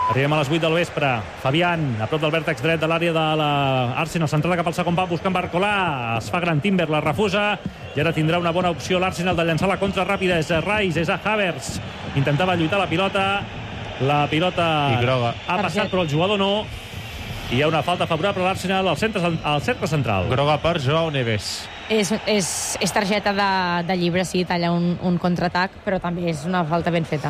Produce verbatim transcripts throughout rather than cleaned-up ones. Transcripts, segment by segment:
Arribem a les vuit del vespre. Fabián, a prop del vèrtex dret de l'àrea de l'Arsenal, centrada cap al segon pal, buscant Barcolà. Es fa gran Timber, la refusa. I ara tindrà una bona opció l'Arsenal de llançar la contra ràpida. És Rice, és a Havertz. Intentava lluitar la pilota. La pilota ha passat, però el jugador no. I hi ha una falta favorable a l'Arsenal al centre, al cercle central. Groga per Joao Neves. És, és, és targeta de, de llibre, sí, talla un, un contraatac, però també és una falta ben feta.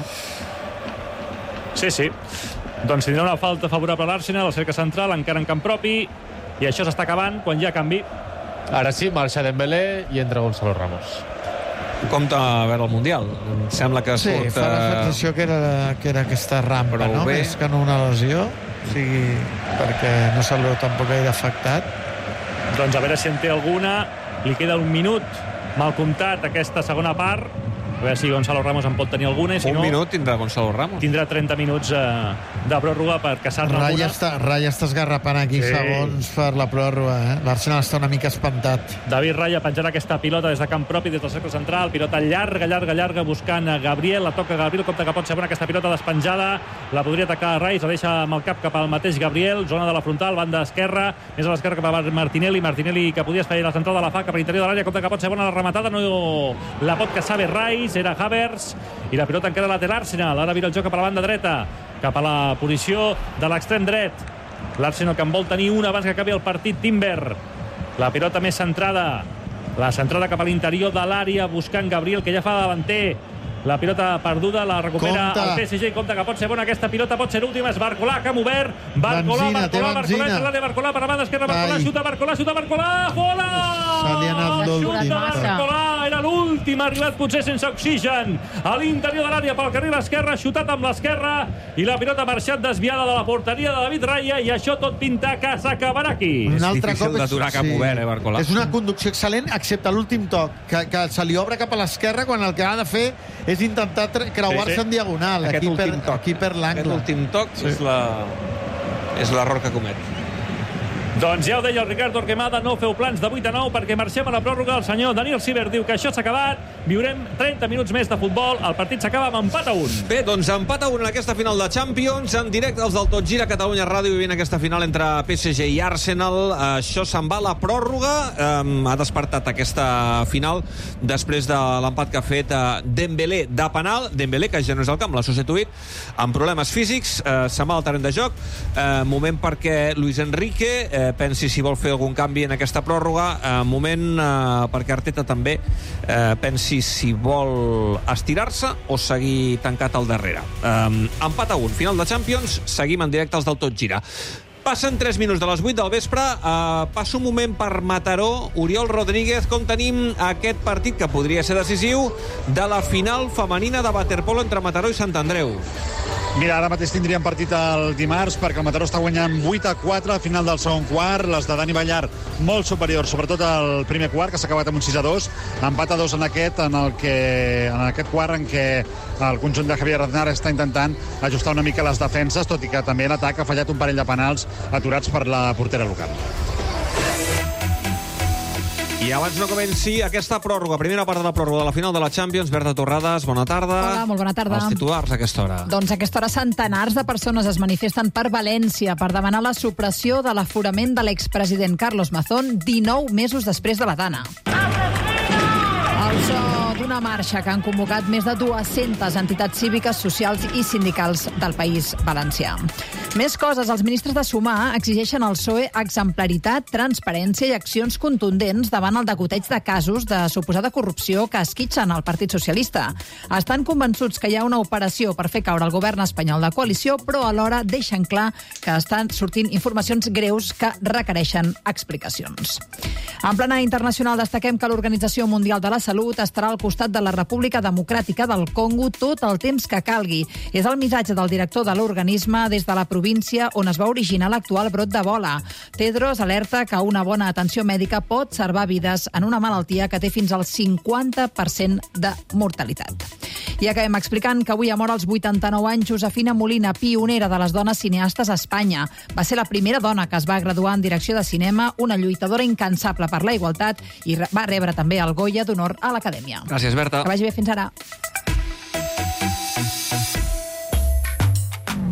Sí, sí. Doncs tindrà una falta favorable a l'Arsenal, al cercle central, encara en camp propi, i això s'està acabant quan hi ha canvi. Ara sí, marxa Dembélé i entra Gonzalo Ramos. Compte a veure el Mundial. Em sembla que sí, surt... fa la sensació que era, que era aquesta rampa, no? Bé. Més que no una lesió, o sigui, perquè no se'l veu tampoc gaire afectat. Doncs a veure si en té alguna. Li queda un minut mal comptat aquesta segona part. A veure si Gonzalo Ramos en pot tenir alguna. Si un no, minut tindrà Gonzalo Ramos. Tindrà trenta minuts eh, de pròrroga per caçar-ne Rai alguna. està, Rai està esgarrapant aquí Sí. segons per la pròrroga. Eh? L'Arsenal està una mica espantat. David Raya penjarà aquesta pilota des de camp propi, des del cercle central. Pilota llarga, llarga, llarga, buscant a Gabriel. La toca Gabriel, compte que pot ser bona aquesta pilota despenjada. La podria atacar Rice, la deixa amb el cap cap al mateix Gabriel. Zona de la frontal, banda esquerra. Més a l'esquerra cap a Martinelli. Martinelli que podia fer la central de la fa cap a l'interior de l'àrea. Compte que pot ser bona la rematada. No la pot caçar bé Rice. Era Havertz. I la pilota encara la té l'Arsenal. Ara vira el joc cap a la banda dreta, cap a la posició de l'extrem dret. L'Arsenal que en vol tenir una abans que acabi el partit. Timber, la pilota més centrada, la centrada cap a l'interior de l'àrea, buscant Gabriel, que ja fa davanter. La pilota perduda, la recupera Compte. el P S G. Compte que pot ser bona aquesta pilota, pot ser l'última. És Barcolà, camp obert. Barcolà, Benzina, té Barcolà, Barcolà, benzina. entre l'àrea, Barcolà, per a banda esquerra, Barcolà, Ai. xuta Barcolà, xuta Barcolà, fora! Se li ha anat l'últim. Xuta Barcolà, era l'últim, ha arribat potser sense oxigen. A l'interior de l'àrea, pel carril esquerra, xutat amb l'esquerra, i la pilota ha marxat desviada de la porteria de David Raya, i això tot pinta que s'acabarà aquí. Un És altre difícil cop és- d'aturar cap obert, eh, Barcolà? És una conducció excel·lent, excepte l'últim toc, que, que se li obre cap a l'esquerra quan el que ha de fer és intentar tre- creuar-se Sí, sí. en diagonal. Aquest Aquí per, últim toc. aquí per Aquest l'angle. últim toc Sí. és la és l'error que comet. Doncs ja ho deia el Ricard Torquemada, no feu plans de vuit a nou perquè marxem a la pròrroga. El senyor Daniel Siever diu que això s'ha acabat. Viurem trenta minuts més de futbol. El partit s'acaba amb empat a un. Bé, doncs empat a un en aquesta final de Champions. En directe els del Tot Gira, Catalunya Ràdio, vivint aquesta final entre P S G i Arsenal. Això se'n va a la pròrroga. Um, ha despertat aquesta final després de l'empat que ha fet uh, Dembélé de penal. Dembélé, que ja no és al camp, l'ha substituït amb problemes físics. Uh, se'n va al terreny de joc. Uh, moment perquè Luis Enrique uh, pensi si vol fer algun canvi en aquesta pròrroga. Uh, moment uh, perquè Arteta també uh, pensi si vol estirar-se o seguir tancat al darrere. Um, empat a un, final de Champions, seguim en directe els del Tot Gira. Passen tres minuts de les vuit del vespre. Uh, passa un moment per Mataró. Oriol Rodríguez, com tenim aquest partit que podria ser decisiu de la final femenina de waterpolo entre Mataró i Sant Andreu? Mira, ara mateix tindríem partit el dimarts perquè el Mataró està guanyant vuit a quatre al final del segon quart. Les de Dani Ballar molt superiors, sobretot el primer quart, que s'ha acabat amb un sis a dos. Empat a dos en aquest, en, el que, en aquest quart en què el conjunt de Javier Aznar està intentant ajustar una mica les defenses, tot i que també l'atac ha fallat un parell de penals aturats per la portera local. I abans no comenci aquesta pròrroga, primera part de la pròrroga de la final de la Champions, Berta Torrades, bona tarda. Hola, molt bona tarda. Els titulars a aquesta hora. Doncs a aquesta hora centenars de persones es manifesten per València per demanar la supressió de l'aforament de l'expresident Carlos Mazón dinou mesos després de la Dana. El so d'una marxa que han convocat més de dues-centes entitats cíviques, socials i sindicals del País Valencià. Més coses. Els ministres de Sumar exigeixen al P S O E exemplaritat, transparència i accions contundents davant el degoteig de casos de suposada corrupció que esquitxen el Partit Socialista. Estan convençuts que hi ha una operació per fer caure el govern espanyol de coalició, però alhora deixen clar que estan sortint informacions greus que requereixen explicacions. En plana internacional destaquem que l'Organització Mundial de la Salut estarà al costat de la República Democràtica del Congo tot el temps que calgui. És el missatge del director de l'organisme des de la província on es va originar l'actual brot d'Ebola. Tedros alerta que una bona atenció mèdica pot salvar vides en una malaltia que té fins al cinquanta per cent de mortalitat. I acabem explicant que avui ha mort als vuitanta-nou anys Josefina Molina, pionera de les dones cineastes a Espanya. Va ser la primera dona que es va graduar en direcció de cinema, una lluitadora incansable per la igualtat i va rebre també el Goya d'honor a l'Acadèmia. Gràcies, Berta. Que vagi bé, fins ara.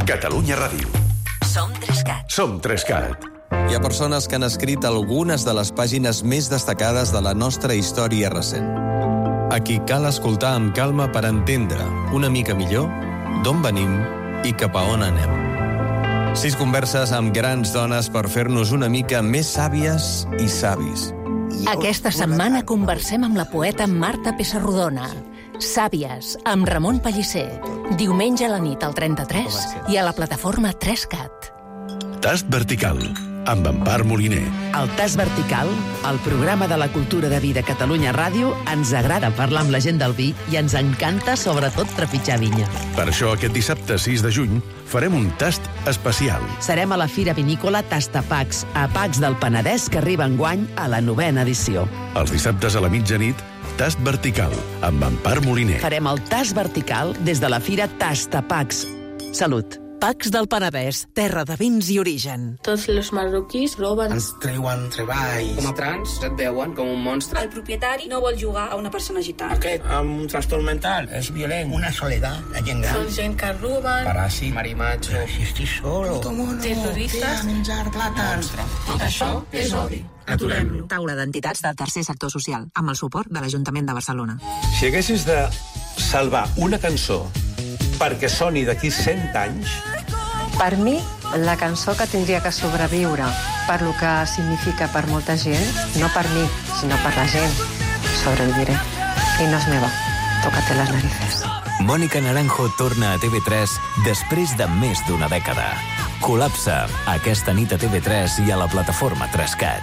Catalunya Ràdio. Som Trescat. Som Trescat. Hi ha persones que han escrit algunes de les pàgines més destacades de la nostra història recent. A qui cal escoltar amb calma per entendre una mica millor d'on venim i cap a on anem. Sis converses amb grans dones per fer-nos una mica més sàvies i savis. Aquesta setmana conversem amb la poeta Marta Pessarrodona. Sàvies, amb Ramon Pellicer. Diumenge a la nit al trenta-tres i a la plataforma Trescat. Tast vertical, amb Empar Moliner. El Tast Vertical, el programa de la cultura de vi de Catalunya Ràdio, ens agrada parlar amb la gent del vi i ens encanta, sobretot, trepitjar vinya. Per això, aquest dissabte sis de juny, farem un tast especial. Serem a la Fira Vinícola Tastapacs, a Pacs del Penedès, que arriba enguany a la novena edició. Els dissabtes a la mitjanit, Tast Vertical, amb Empar Moliner. Farem el Tast Vertical des de la Fira Tastapacs. Salut. Pacs del Penedès, terra de vins i origen. Tots els marroquís roben. Ens treuen treball. Com a trans et veuen com un monstre. El propietari no vol jugar a una persona gitana. Aquest, amb un trastorn mental, és violent. Una soledat, la gent gran. Són gent que roben. Paràsit, marimacho. Si estic solo. Terroristes. Menjar plàtans. Això és odi. Aturem-lo. Taula d'entitats del tercer sector social, amb el suport de l'Ajuntament de Barcelona. Si haguessis de salvar una cançó perquè soni d'aquí cent anys... Per mi, la cançó que tindria que sobreviure per lo que significa per molta gent, no per mi, sinó per la gent, sobreviviré. I no és meva. Tócate las narices. Mònica Naranjo torna a T V tres després de més d'una dècada. Col·lapsa aquesta nit a T V tres i a la plataforma Trescat.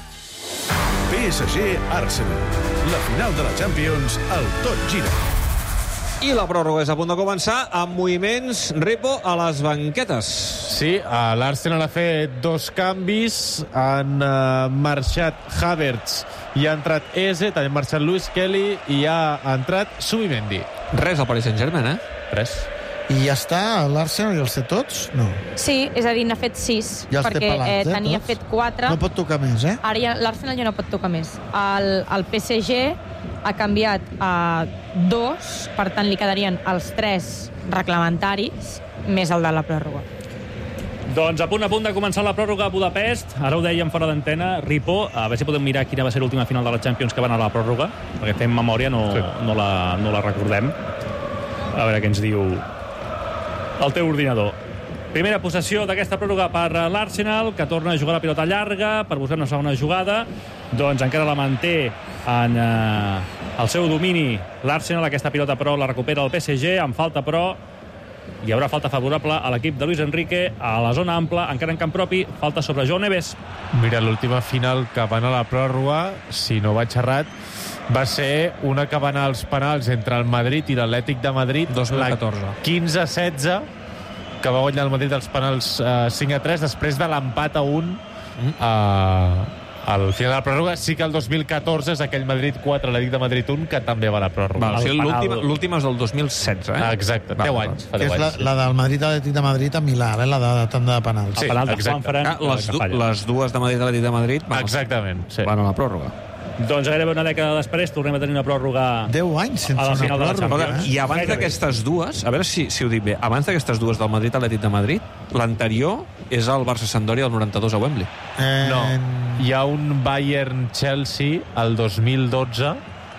P S G Arsenal. La final de la Champions al Tot Gira. I la pròrroga és a punt de començar amb moviments, Ripo, a les banquetes. Sí, l'Arsenal ha fet dos canvis, han uh, marxat Havertz i ha entrat Eze, també ha marxat Luis Kelly i ha entrat Subimendi. Res al Paris Saint-Germain, eh? Res. I ja està, l'Arsenal i els té tots? No. Sí, és a dir, n'ha fet sis, ja perquè pelats, eh, eh, tenia tots? fet quatre. No pot tocar més, eh? Ara ja, l'Arsenal ja no pot tocar més. El, el P S G ha canviat a dos, per tant li quedarien els tres reglamentaris, més el de la pròrroga. Doncs a punt a punt de començar la pròrroga a Budapest. Ara ho dèiem fora d'antena, Ripo, a veure si podem mirar quina va ser l'última final de la Champions que van a la pròrroga, perquè fem memòria, no, sí. no, la, no la recordem. A veure què ens diu el teu ordinador. Primera possessió d'aquesta pròrroga per l'Arsenal, que torna a jugar la pilota llarga per buscar una segona jugada. Doncs encara la manté en eh, el seu domini l'Arsenal. Aquesta pilota, però, la recupera el P S G. En falta, però, hi haurà falta favorable a l'equip de Luis Enrique a la zona ampla, encara en camp propi. Falta sobre Joao Neves. Mira, l'última final que va anar a la pròrroga, si no vaig errat, va ser una que va anar als penals entre el Madrid i l'Atlètic de Madrid, dos mil catorze. quinze a setze, que va guanyar el Madrid als penals eh, cinc a tres, després de l'empat a un mm. eh, al final de la pròrroga. Sí que el dos mil catorze és aquell Madrid quatre, l'Atlètic de Madrid un, que també va a la pròrroga. Val, o sigui, l'última és del dos mil setze, eh? Ah, exacte, deu anys. Que és la, la del Madrid-Atlètic de Madrid a Milà, eh? La de, de tanda de penals. Sí, penal de exacte. Ah, les, du les dues de Madrid-Atlètic de Madrid van, exactament, sí. van a la pròrroga. Doncs gairebé una dècada després tornem a tenir una pròrroga deu anys sense a la final una de la pròrroga. Champions. I abans d'aquestes dues, a veure si, si ho dic bé, abans d'aquestes dues del Madrid-Atlètic de Madrid, l'anterior és el Barça-Sampdoria del noranta-dos a Wembley. Eh... No, hi ha un Bayern-Chelsea el dos mil dotze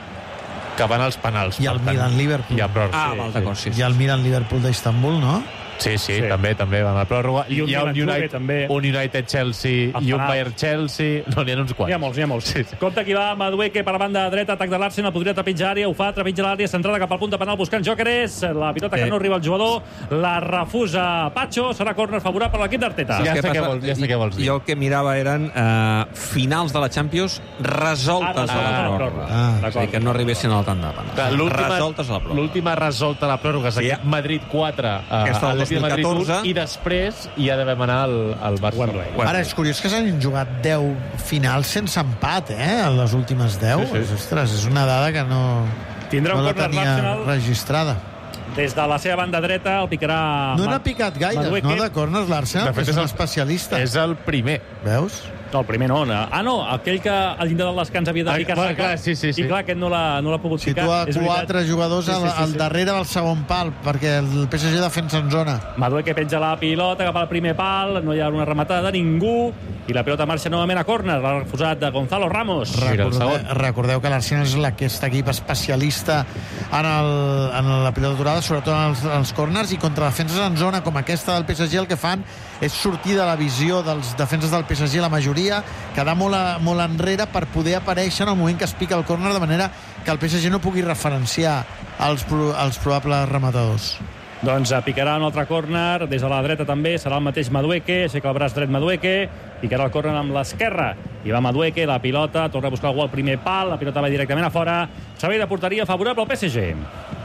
que van als penals. I el Milan-Liverpool. Ah, val, d'acord, sí. I el Milan-Liverpool d'Istanbul, no? Sí, sí, sí, també també van a la pròrroga. I un hi ha un United, també. un United-Chelsea i un Bayern-Chelsea. No, n'hi ha uns quants. N'hi ha molts, n'hi ha molts. Sí, sí. Compte qui va, Madueke per la banda dreta, atac de l'Arsenal, podria trepitjar àrea, ho fa, trepitja l'àrea, centrada cap al punt de penal buscant Jóqueres, la pilota que no arriba al jugador, la refusa Pacho, serà còrner favorable per l'equip d'Arteta. Ja, sé què vols, ja sé què vols dir. Jo el que mirava eren eh, finals de la Champions resoltes ah, a la pròrroga. Ah, ah, és a dir, que no arribessin al tant de penal. Resoltes a la pròrroga. L'última resolta a la pròrroga és sí, aquest Madrid quatre, uh, aquesta del dos mil catorze, i després hi ha d'haver anar al, al Barça. Ara, és curiós que s'hagin jugat deu finals sense empat, eh? En les últimes deu. Sí, sí. Ostres, és una dada que no, Tindrà no un la tenia registrada. Des de la seva banda dreta el picarà... No n'ha picat gaire, no, de corners l'Arsenal, que és un especialista. És el primer. Veus? No, el primer no. Ah, no, aquell que al llindar del descans havia de Ah, ficar clar, saca. clar, sí, sí, sí. I clar, aquest no l'ha no l'ha pogut ficar. Situa És veritat. quatre jugadors Sí, sí, al, sí, al sí. darrere del segon pal, perquè el P S G defensa en zona. Madueque penja la pilota cap al primer pal, no hi ha una rematada de ningú, i la pilota marxa novament a córner, l'ha refusat de Gonzalo Ramos. Recordeu, recordeu que l'Arsenal és aquest equip especialista en, el, en la pilota durada, sobretot en els, en els corners, i contra defenses en zona com aquesta del P S G el que fan és sortir de la visió dels defenses del P S G, la majoria, quedar molt, a, molt enrere per poder aparèixer en el moment que es pica el córner, de manera que el P S G no pugui referenciar els, els probables rematadors. Doncs picarà un altre córner, des de la dreta també, serà el mateix Madueque, aixeca el braç dret Madueque, picarà el córner amb l'esquerra, i va Madueque, la pilota, torna a buscar algú al primer pal, la pilota va directament a fora, servei de porteria favorable al P S G.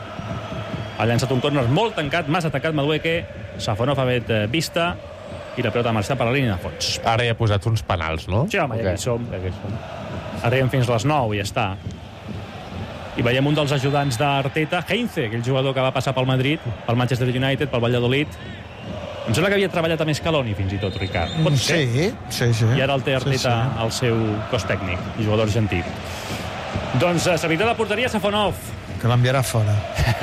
Ha llançat un córner molt tancat, massa tancat Madueque, Safonov ha fet vista, i la pilota ha marxat per la línia de fons. Ara ja ha posat uns penals, no? Sí, home, ja Okay. hi som. Ja hi som. Arribem fins a les nou i ja està. I veiem un dels ajudants d'Arteta, Heinze, aquell jugador que va passar pel Madrid, pel Manchester United, pel Valladolid. Em sembla que havia treballat amb Scaloni, fins i tot, Ricard. Pot ser? Sí, sí, sí. I ara el té Arteta sí, sí. al seu cos tècnic, jugador argentí. Doncs servidor de porteria, Safonov. Que l'enviarà fora.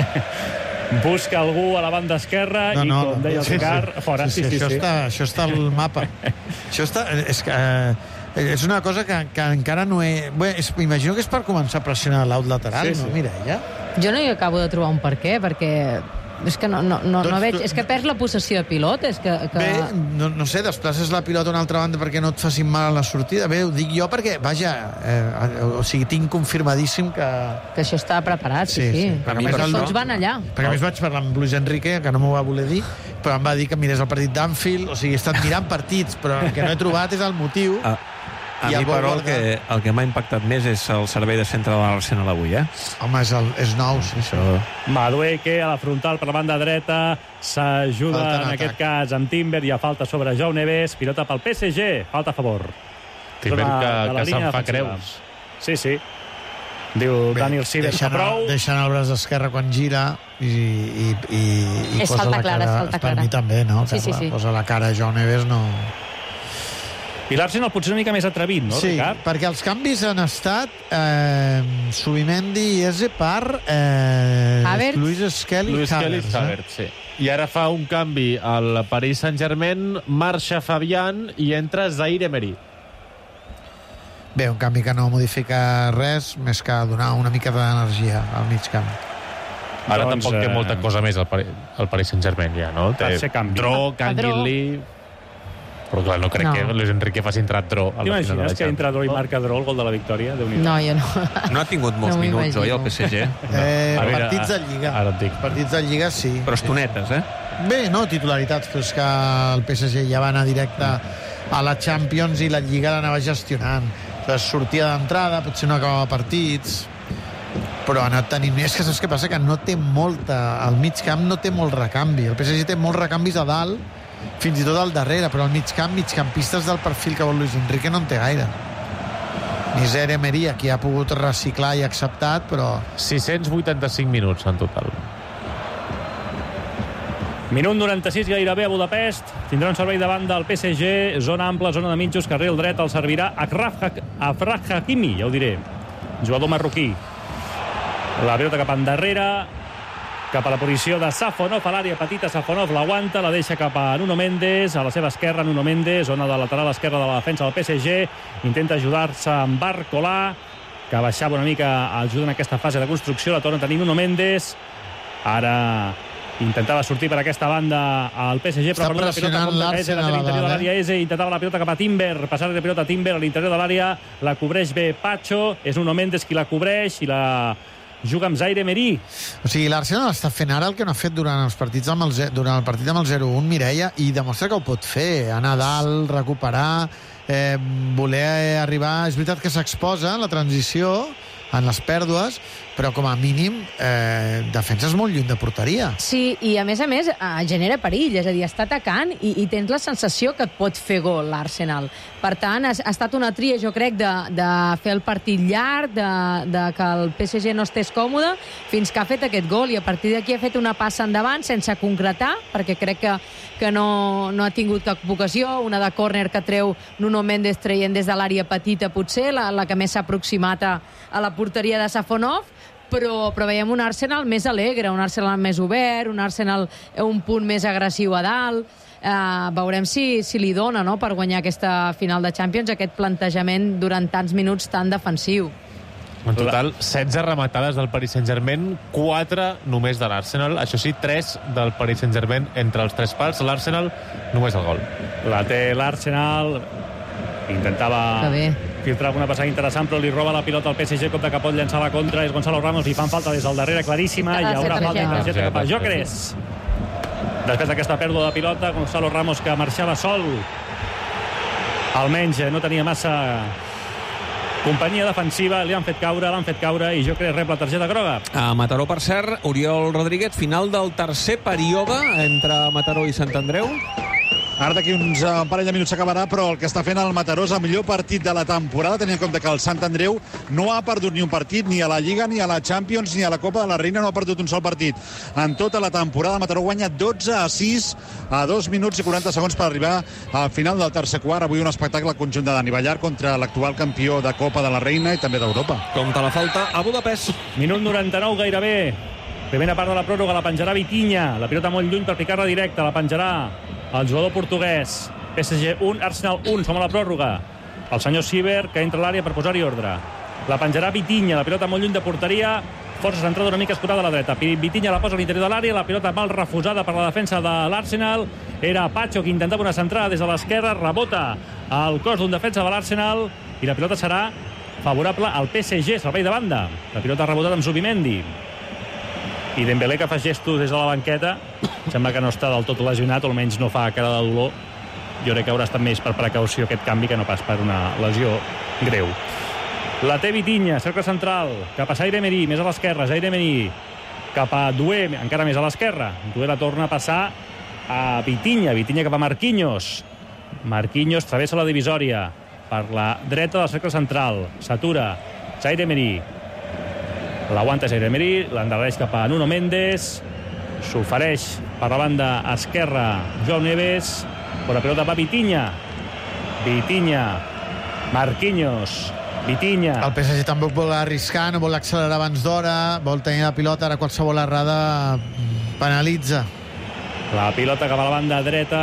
Busca algú a la banda esquerra No, i, no, com no, deia el sí, sí. Ricard, fora. Sí, sí, això, Està, això està al mapa. Això està... És, que, eh, és una cosa que, que encara no he... Bé, és, m'imagino que és per començar a pressionar l'out lateral, Sí, no, sí. Mireia? Jo no hi acabo de trobar un per què, perquè és que no, no, no, no Doncs veig... tu- És que perds la possessió de pilota, és que... que... Bé, no, no sé, desplaces la pilota a una altra banda perquè no et facin mal a la sortida. Bé, ho dic jo perquè, vaja, eh, o sigui, tinc confirmadíssim que... Que això està preparat, sí, sí. Perquè, a Però més, el- tots van allà. Perquè a més vaig parlar amb Luis Enrique, que no m'ho va voler dir, però em va dir que mirés el partit d'Anfield, o sigui, he estat mirant partits, però el que no he trobat és el motiu. A, a I mi, el vol però, el guardar. que, el que m'ha impactat més és el servei de centre de l'Arsenal avui, eh? Home, és, el, és nou, sí, això. Madueque a la frontal per la banda dreta, s'ajuda Falta en en atac. aquest cas amb Timber, i a falta sobre Joao Neves, pilota pel P S G, falta a favor. Timber Zona que, de la que línia se'n fa defensiva. creus. Sí, sí. Diu Bé, Daniel Sider que deixant, prou. el, deixant el braç d'esquerra quan gira i, i, i, i És posa falta la clara, cara, és falta per clara. mi també, no? Sí, sí, Carla? sí. Posa la cara a Joao Neves, no... I l'Arsenal potser una mica més atrevit, no, sí, Ricard? perquè els canvis han estat eh, Subimendi i Eze per eh, Havertz. Luis Skelly Luis Kelly Havertz, eh? Havertz, sí. I ara fa un canvi al Paris Saint-Germain, marxa Fabián i entra Zaire Emery. Bé, un canvi que no modifica res, més que donar una mica d'energia al mig camp. Ara Doncs, tampoc té eh, molta cosa més al Paris, al Paris Saint-Germain, ja, no? Té Tercer canvi. Dro, Pedro. Canguilí... Però clar, no crec No. que Luis Enrique faci entrar Dro a la final de la T'imagines que Champions. entra Dro i marca Dro el gol de la victòria? Déu-n'hi-do. No, jo no. No ha tingut molts No m'ho minuts, oi, imagino. el P S G? Eh, A veure, partits de a- Lliga. ara et dic. Partits de Lliga, sí. Però estonetes, eh? Bé, no, titularitats, però és que el P S G ja va anar directe a la Champions i la Lliga l'anava gestionant. Llavors, sortia d'entrada, potser no acabava partits, però ha anat tenint... És que saps què passa? Que no té molta... Al mig camp no té molt recanvi. El P S G té molts recanvis a dalt, fins i tot al darrere, però al mig camp, migcampistes del perfil que vol Luis Enrique no en té gaire. Ni Zaire Emery, qui ha pogut reciclar i acceptat, però... sis-cents vuitanta-cinc minuts en total. Minut noranta-sis gairebé a Budapest. Tindrà un servei davant del P S G. Zona ampla, zona de mitjos, carril dret. El servirà Achraf Achraf Hakimi, ja ho diré. Jugador marroquí. La pilota cap endarrere. Cap a la posició de Safonov, a l'àrea petita. Safonov l'aguanta, la deixa cap a Nuno Mendes. A la seva esquerra, Nuno Mendes. Zona de lateral esquerra de la defensa del P S G. Intenta ajudar-se amb Barcolà, que baixava una mica ajuda en aquesta fase de construcció. La torna a tenir Nuno Mendes. Ara... Intentava sortir per aquesta banda al P S G, però Està per una pilota pressionant contra Eze, l'Arsenal a l'interior de a dalt, l'àrea Eze, intentava la pilota cap a Timber, passar de pilota a Timber a l'interior de l'àrea, la cobreix bé Pacho, és Nuno Mendes qui la cobreix i la juga amb Zaire Emery. O sigui, l'Arsenal està fent ara el que no ha fet durant els partits amb el, ze- durant el partit amb el zero un, Mireia, i demostra que ho pot fer, anar a dalt, recuperar, eh, voler arribar... És veritat que s'exposa en la transició, en les pèrdues, però com a mínim eh, defenses molt lluny de porteria. Sí, i a més a més eh, genera perill, és a dir, està atacant i, i tens la sensació que et pot fer gol l'Arsenal. Per tant, ha, ha estat una tria, jo crec, de, de fer el partit llarg, de, de que el P S G no estés còmode, fins que ha fet aquest gol, i a partir d'aquí ha fet una passa endavant sense concretar, perquè crec que, que no, no ha tingut cap ocasió, una de córner que treu Nuno Méndez traient des de l'àrea petita, potser, la, la que més s'ha aproximat a, a la porteria de Safonov, però, però veiem un Arsenal més alegre, un Arsenal més obert, un Arsenal un punt més agressiu a dalt. Uh, veurem si, si li dona, no?, per guanyar aquesta final de Champions, aquest plantejament durant tants minuts tan defensiu. En total, setze rematades del Paris Saint-Germain, quatre només de l'Arsenal. Això sí, tres del Paris Saint-Germain entre els tres pals. L'Arsenal només el gol. La té l'Arsenal. Intentava filtrar alguna passada interessant, però li roba la pilota al P S G, com de que pot llançar la contra. És Gonzalo Ramos, li fan falta des del darrere, claríssima. Hi haurà falta de targeta cap a Gyökeres. Després d'aquesta pèrdua de pilota, Gonzalo Ramos, que marxava sol, almenys no tenia massa companyia defensiva, li han fet caure, l'han fet caure, i Gyökeres rep la targeta groga. A Mataró, per cert, Oriol Rodríguez, final del tercer període entre Mataró i Sant Andreu. Ara d'aquí uns uh, parell de minuts s'acabarà, però el que està fent el Mataró és el millor partit de la temporada, tenint en compte que el Sant Andreu no ha perdut ni un partit, ni a la Lliga, ni a la Champions, ni a la Copa de la Reina, no ha perdut un sol partit. En tota la temporada, Mataró guanya dotze a sis a dos minuts i quaranta segons per arribar al final del tercer quart. Avui un espectacle conjunt de Dani Ballar contra l'actual campió de Copa de la Reina i també d'Europa. Compte la falta a Budapest. Minut noranta-nou gairebé. Primera part de la pròrroga, la penjarà Vitinha. La pilota molt lluny per picar-la directa, la penjarà el jugador portuguès. P S G un, Arsenal un, som a la pròrroga. El senyor Siver, que entra a l'àrea per posar-hi ordre. La penjarà Vitinha, la pilota molt lluny de porteria, força centrada una mica escotada a la dreta. Vitinha la posa a l'interior de l'àrea, la pilota mal refusada per la defensa de l'Arsenal. Era Pacho que intentava una centrada des de l'esquerra, rebota al cos d'un defensa de l'Arsenal i la pilota serà favorable al P S G, servei de banda. La pilota rebotada amb Zubimendi. I Dembélé, que fa gestos des de la banqueta, sembla que no està del tot lesionat, o almenys no fa cara de dolor. Jo crec que haurà estat més per precaució aquest canvi que no pas per una lesió greu. La té Vitinha, cercle central, cap a Zaire Emery, més a l'esquerra, Zaire Emery, cap a Doué, encara més a l'esquerra. Doué la torna a passar a Vitinha, Vitinha cap a Marquinhos. Marquinhos travessa la divisòria per la dreta del cercle central, s'atura, Zaire Emery. L'aguanta Zaire Emery, l'endarrereix cap a Nuno Méndez, s'ofereix per la banda esquerra Joao Neves, però la pilota va Vitinha. Vitinha, Marquinhos, Vitinha. El P S G tampoc vol arriscar, no vol accelerar abans d'hora, vol tenir la pilota, ara qualsevol errada penalitza. La pilota cap a la banda dreta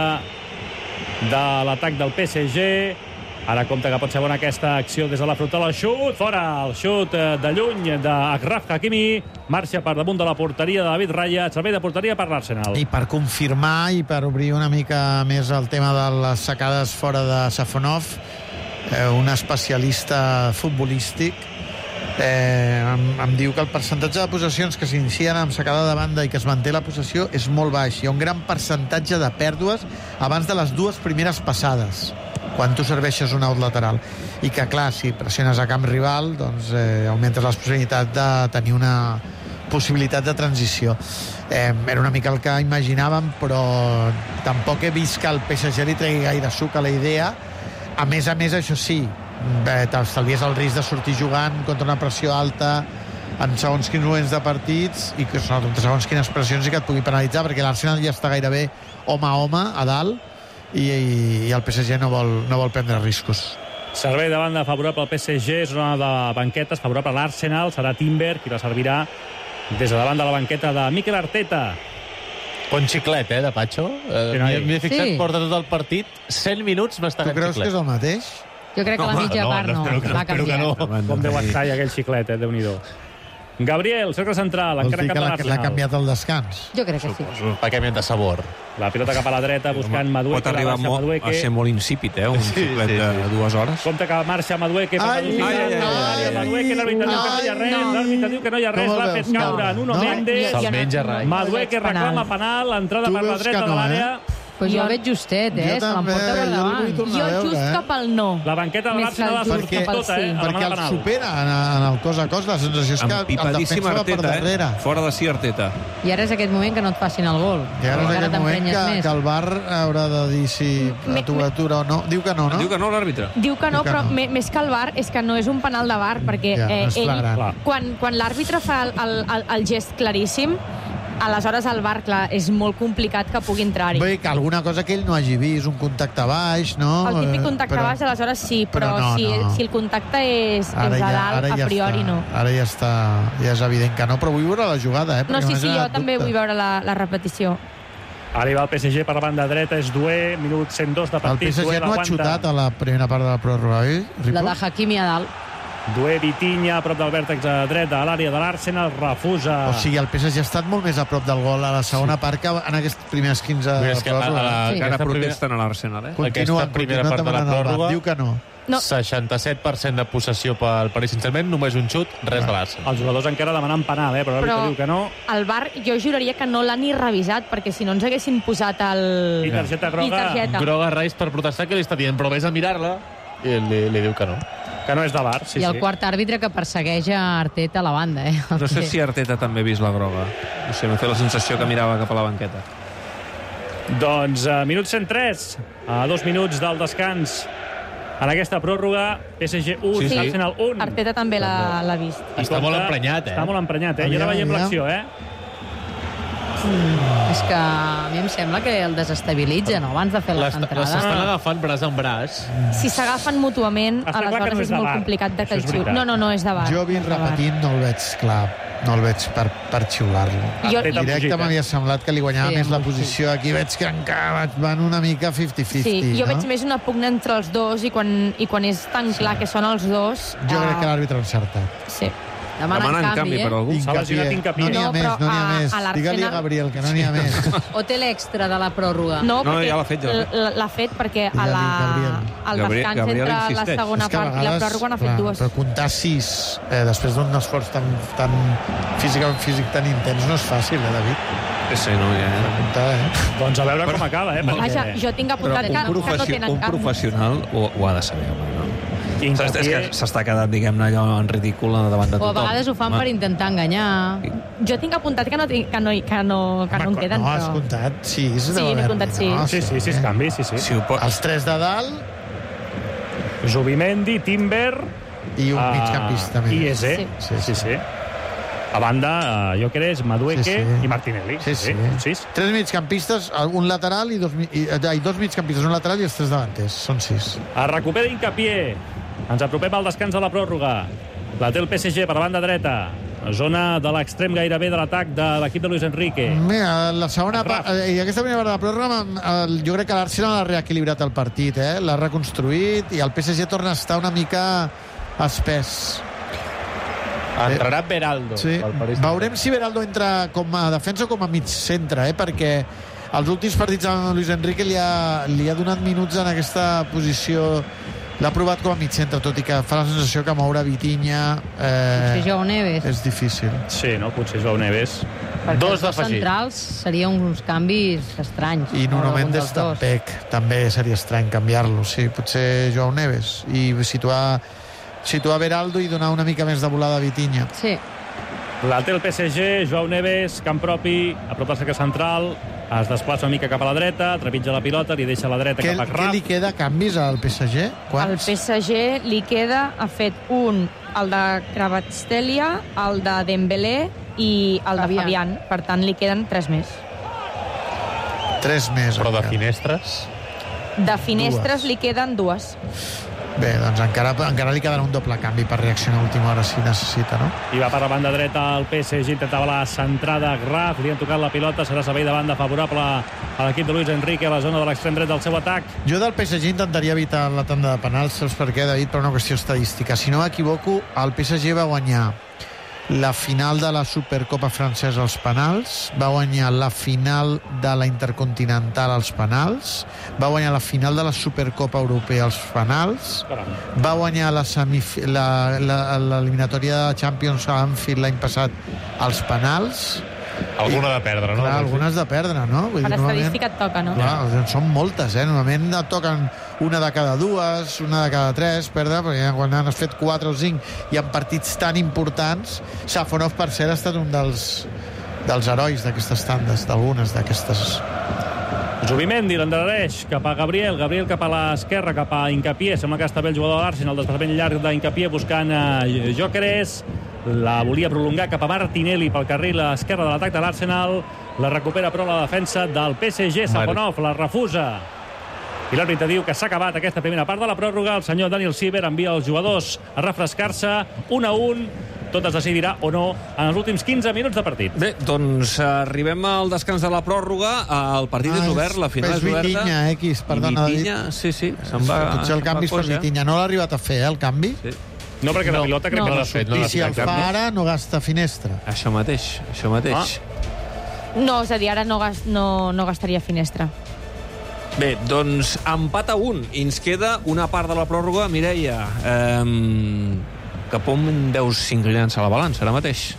de l'atac del P S G. Ara compta que pot ser bona aquesta acció des de la frontal. El xut, fora, el xut de lluny d'Achraf Hakimi. Marxa per damunt de la porteria de David Raya. Servei de porteria per l'Arsenal. I per confirmar i per obrir una mica més el tema de les sacades fora de Safonov, eh, un especialista futbolístic eh, em, em diu que el percentatge de possessions que s'inicien amb sacada de banda i que es manté la possessió és molt baix. Hi ha un gran percentatge de pèrdues abans de les dues primeres passades, quan tu serveixes un out lateral, i que clar, si pressiones a camp rival, doncs eh, augmentes les possibilitats de tenir una possibilitat de transició. Eh, era una mica el que imaginàvem, però tampoc he vist que el P S G li tregui gaire suc a la idea. A més a més, això sí, eh, t'estalvies el risc de sortir jugant contra una pressió alta en segons quins moments de partits i que són segons quines pressions i que et pugui penalitzar, perquè l'Arsenal ja està gairebé home a home a dalt, i, i el P S G no vol, no vol prendre riscos. Servei de banda favorable al P S G, zona de banquetes favorable a l'Arsenal, serà Timber qui la servirà des de davant de la banqueta de Mikel Arteta. Bon xiclet, eh, de Pacho. Eh, M'hi he fixat, Sí. porta tot el partit, cent minuts m'està Tu fent creus xiclet. que és el mateix? Jo crec que la mitja no, part no, no, espero que no, l'ha espero que canviat. no. Com deu estar aquell xiclet, eh? Déu-n'hi-do. Gabriel, cercle central, Vols encara dir cap que a l'ha l'ha l'Arsenal. canviat al descans? Jo crec que sí. Per canviant de sabor. La pilota cap a la dreta, buscant Madueke. Pot arribar la marxa molt, a Madueke. ser molt insípid, eh? Un Sí, xiclet sí, de sí. dues hores. Compte que marxa Madueke. per Ai, la ai, velocitat. ai, ai, Madueke, l'àrbitre diu que no hi ha res. L'àrbitre diu que no hi ha res. Com el L'ha fet veus? caure No, Nuno no. Méndez. Se'l menja rai. Madueke reclama penal, entrada Tu per la veus dreta que de no, l'àrea. eh? Pues jo, jo veig justet, eh? Jo també, jo jo el vull tornar jo a veure, just eh? cap al no. La banqueta de l'Arsenal ha sortit perquè, tota, eh? perquè el supera en, en el cos a cos. La sensació és que el defensa va per darrere. Eh? Fora de si Arteta. I ara és aquest moment que no et facin el gol. I ara és aquest moment que, que el V A R haurà de dir si atura o no. Diu que no, no? Diu que no, l'àrbitre. Diu que no, Diu que però no. més que el V A R és que no és un penal de V A R, perquè Ja, no eh, és ell, flagrant. quan, quan l'àrbitre fa el, el, el, el gest claríssim, aleshores el V A R, clar, és molt complicat que pugui entrar-hi. Vull dir que alguna cosa que ell no hagi vist, un contacte baix, no? El típic contacte Però- baix, aleshores sí, però, però no, si, no. si el contacte és, és Ara a ja, dalt, ara ja a priori està, no. Ara ja està, ja és evident que no, però vull veure la jugada, eh? No, perquè sí, m'ha sí, jo generat també dubte. vull veure la, la repetició. Arriba el P S G per la banda dreta, és Doué, minut cent dos de El partit. P S Doué G no ha l'aguanta. xutat a la primera part de la pròrroga, oi? La de Hakimi a dalt. Doué, Vitinha, a prop del vèrtex dret a l'àrea de l'Arsenal, refusa. O sigui, el P S G ha estat molt més a prop del gol a la segona part que en aquests primers quinze de És que a la- pròrroga. Sí. Encara Aquesta protesten a l'Arsenal, eh? Continua, Aquesta primera continua part de la demanant el V A R. pròrroga, Diu que no. No. seixanta-set per cent de possessió pel Paris Saint-Germain, només un xut, res de l'Arsenal. Els jugadors encara demanant penal, eh? però l'àrbitre Però diu que no. el V A R jo juraria que no l'ha ni revisat, perquè si no ens haguessin posat el... I targeta groga. I targeta. Groga Rice per protestar, que li està dient, però vés a mirar-la, i li, li diu que no. Que no és de V A R, sí, I el sí. quart àrbitre que persegueix a Arteta a la banda, eh? No sé si Arteta també ha vist la groga. No sé, m'ha fet la sensació que mirava cap a la banqueta. Doncs uh, minut cent tres, a dos minuts del descans. En aquesta pròrroga, P S G un, Sí, sí. Arsenal un. Arteta també l'ha l'ha vist. Està molt emprenyat, eh? Està molt emprenyat, eh? I ara Aviam, veiem aviam. l'acció, eh? Mm, és que a mi em sembla que el desestabilitza, no?, abans de fer la centrada. S'estan agafant braç en braç. Si s'agafen mútuament, Està clar que aleshores no és, és de molt V A R. complicat de que Això el és xiuli. veritat. No, no, no és de V A R. Jo vist repetint no el veig clar, no el veig per, per xiular-lo. Jo- Arteta Directe fugit, eh? m'havia semblat que li guanyava Sí, més la molt posició. Aquí veig que encara van una mica cinquanta cinquanta, Sí, jo no? veig més una pugna entre els dos i quan, i quan és tan clar que són els dos... Jo crec eh, que l'àrbitre ha encertat. Sí. Demanen Demanen canvi, canvi eh? per algú. S'ha lesionat Hincapié. No n'hi ha No, més, però no n'hi ha a- més. a l'Arsenal- Digue-li a Gabriel que no n'hi ha més. O té l'extra de la pròrroga? No, No, perquè ja l'ha fet, ja l'ha fet. l- l'ha fet perquè a Digue-li, la, Gabriel. al Gabriel- descans Gabriel entre la insisteix. segona És que a part i la vegades, pròrroga n'ha fet clar, dues. Però comptar sis eh, després d'un esforç tan, tan físic, físic tan intens no és fàcil, eh, David? Sí, no, ja, ja. Comptar, eh? Doncs a veure com acaba, eh? Vaja, Perquè jo tinc Però apuntat un, que, que no professi tenen un cap. professional ho, ho ha de saber, home, no? Saps? És Hincapié... que s'està quedant, diguem-ne, allò en ridícul davant de O a tothom. vegades ho fan Home, per intentar enganyar. Jo tinc apuntat que no, tinc- que no, que no, que no en queden, no, has però... comptat sis. Sí, deu n'he haver-n'hi, comptat sis. no? Sí, sí, sis canvis, sí, sí. Si ho pot... Els tres de dalt Zubimendi, Timber... i un ah, migcampista més. I Eze. Sí, Sí, sí. sí. A banda, uh, jo crec, Madueque Sí, sí. i Martinelli. Sí, sí. Sis. Tres migcampistes, un lateral i dos, mi- i, i dos migcampistes, un lateral i els tres davanters. Són sis. Es recupera Hincapié. Ens apropem al descans de la pròrroga. La té el P S G per la banda dreta. Zona de l'extrem gairebé de l'atac de l'equip de Luis Enrique. Mira, la segona Raf. part, i aquesta primera part de la pròrroga, el- jo crec que l'Arsenal ha reequilibrat el partit, eh? L'ha reconstruït i el P S G torna a estar una mica espès. Entrarà Beraldo. Sí. pel Paris Veurem si Beraldo entra com a defensa o com a mig centre, eh? Perquè els últims partits amb Luis Enrique li ha, li ha donat minuts en aquesta posició. L'ha provat com a mig centre, tot i que fa la sensació que moure Vitinha eh, Potser Joao Neves. és difícil. Sí, no? Potser Joao Neves. Perquè Dos els dos d'afegir. centrals serien uns canvis estranys. I Nuno Algun Mendes dels dos. tampoc, també seria estrany canviar-lo, sí, potser Joao Neves i situar, situar Beraldo i donar una mica més de volada a Vitinha. Sí. La té el P S G, Joao Neves, camp propi, a prop del cercle central, es desplaça una mica cap a la dreta, trepitja la pilota, li deixa a la dreta Què, cap a què Graf. li queda canvis al P S G? Al Quants? P S G li queda, ha fet un, el de Kvaratskhelia, el de Dembélé i el de Fabián. Fabián. Per tant, li queden tres més. Tres més. Però de encara. finestres... De finestres Dues. li queden dues. Bé, doncs encara, encara li quedarà un doble canvi per reaccionar a última hora si necessita, no? I va per la banda dreta el P S G, intentava la centrada Graf, li han tocat la pilota, serà servei de banda favorable a l'equip de Luis Enrique a la zona de l'extrem dret del seu atac. Jo del P S G intentaria evitar la tanda de penals, saps per què, David? Per una qüestió estadística. Si no m'equivoco, el P S G va guanyar la final de la Supercopa francesa als penals, va guanyar la final de la Intercontinental als penals, va guanyar la final de la Supercopa Europea als penals, Caram. va guanyar la semif- la- la- l'eliminatòria de Champions a Anfield l'any passat als penals, Alguna de perdre, no? Clar, algunes de perdre, no? Vull Per dir, normalment- estadística et toca, no? Clar, són moltes, eh? Normalment et toquen una de cada dues, una de cada tres, perdre, perquè quan han fet quatre o cinc i en partits tan importants, Safonov, per cert, ha estat un dels, dels herois d'aquestes tandes, d'algunes d'aquestes. Zubimendi l'endarrereix cap a Gabriel, Gabriel cap a l'esquerra, cap a Hincapié, sembla que està bé el jugador de l'Arsenal, el desplaçament llarg d'Hincapié buscant a Gyökeres, la volia prolongar cap a Martinelli pel carril esquerre de l'atac de l'Arsenal, la recupera però la defensa del P S G, Safonov la refusa i l'àrbitre diu que s'ha acabat aquesta primera part de la pròrroga. El senyor Daniel Siever envia els jugadors a refrescar-se, un a un. Tot es decidirà o no en els últims quinze minuts de partit. Bé, doncs arribem al descans de la pròrroga. El partit Ah, és obert, la final és, és oberta. Vitinha, X, perdona, I Vitinha, sí, sí, se'n va... Potser el canvi és per Vitinha. No l'ha arribat a fer, eh, el canvi? Sí. No, perquè la pilota crec no, que no l'ha l'ha fet, fet. no I l'ha si fet el cap, fa no? ara, no gasta finestra. Això mateix, això mateix. No, és a dir, ara no, gas, no, no gastaria finestra. Bé, doncs empat a un. I ens queda una part de la pròrroga. Mireia, eh, cap on veus s'inclinant-se la balança ara mateix?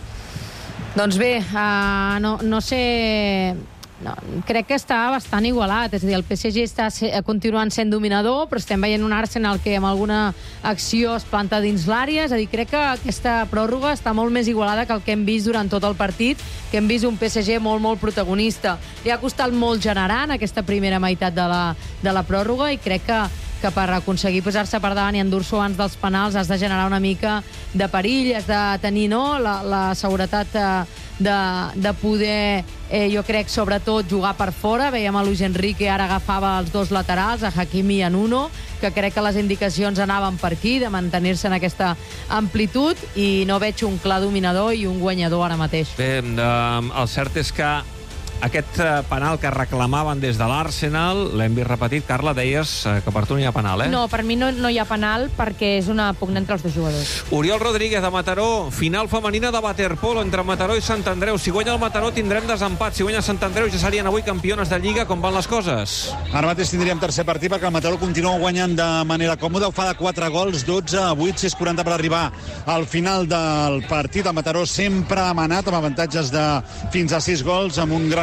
Doncs bé, uh, no, no sé... No, crec que està bastant igualat, és a dir, el P S G està se, continuant sent dominador, però estem veient un Arsenal que amb alguna acció es planta dins l'àrea, és a dir, crec que aquesta pròrroga està molt més igualada que el que hem vist durant tot el partit, que hem vist un P S G molt, molt protagonista. Li ha costat molt generar en aquesta primera meitat de la, de la pròrroga i crec que que per aconseguir posar-se per davant i endur-s'ho abans dels penals has de generar una mica de perill, has de tenir no, la, la seguretat de, de poder, eh, jo crec, sobretot jugar per fora. Veiem a Luis Enrique, ara agafava els dos laterals, a Hakimi i a Nuno, que crec que les indicacions anaven per aquí, de mantenir-se en aquesta amplitud, i no veig un clar dominador i un guanyador ara mateix. Bé, eh, el cert és que aquest penal que reclamaven des de l'Arsenal, l'hem vist repetit, Carla, deies que per tu no hi ha penal, eh? No, per mi no, no hi ha penal perquè és una pugna entre els dos jugadors. Oriol Rodríguez, de Mataró, final femenina de waterpolo entre Mataró i Sant Andreu. Si guanya el Mataró tindrem desempat, si guanya Sant Andreu ja serien avui campiones de Lliga. Com van les coses? Ara mateix tindríem tercer partit perquè el Mataró continua guanyant de manera còmoda, ho fa de quatre gols, dotze a vuit, sis quaranta per arribar al final del partit. El Mataró sempre ha manat amb avantatges de fins a sis gols, amb un gran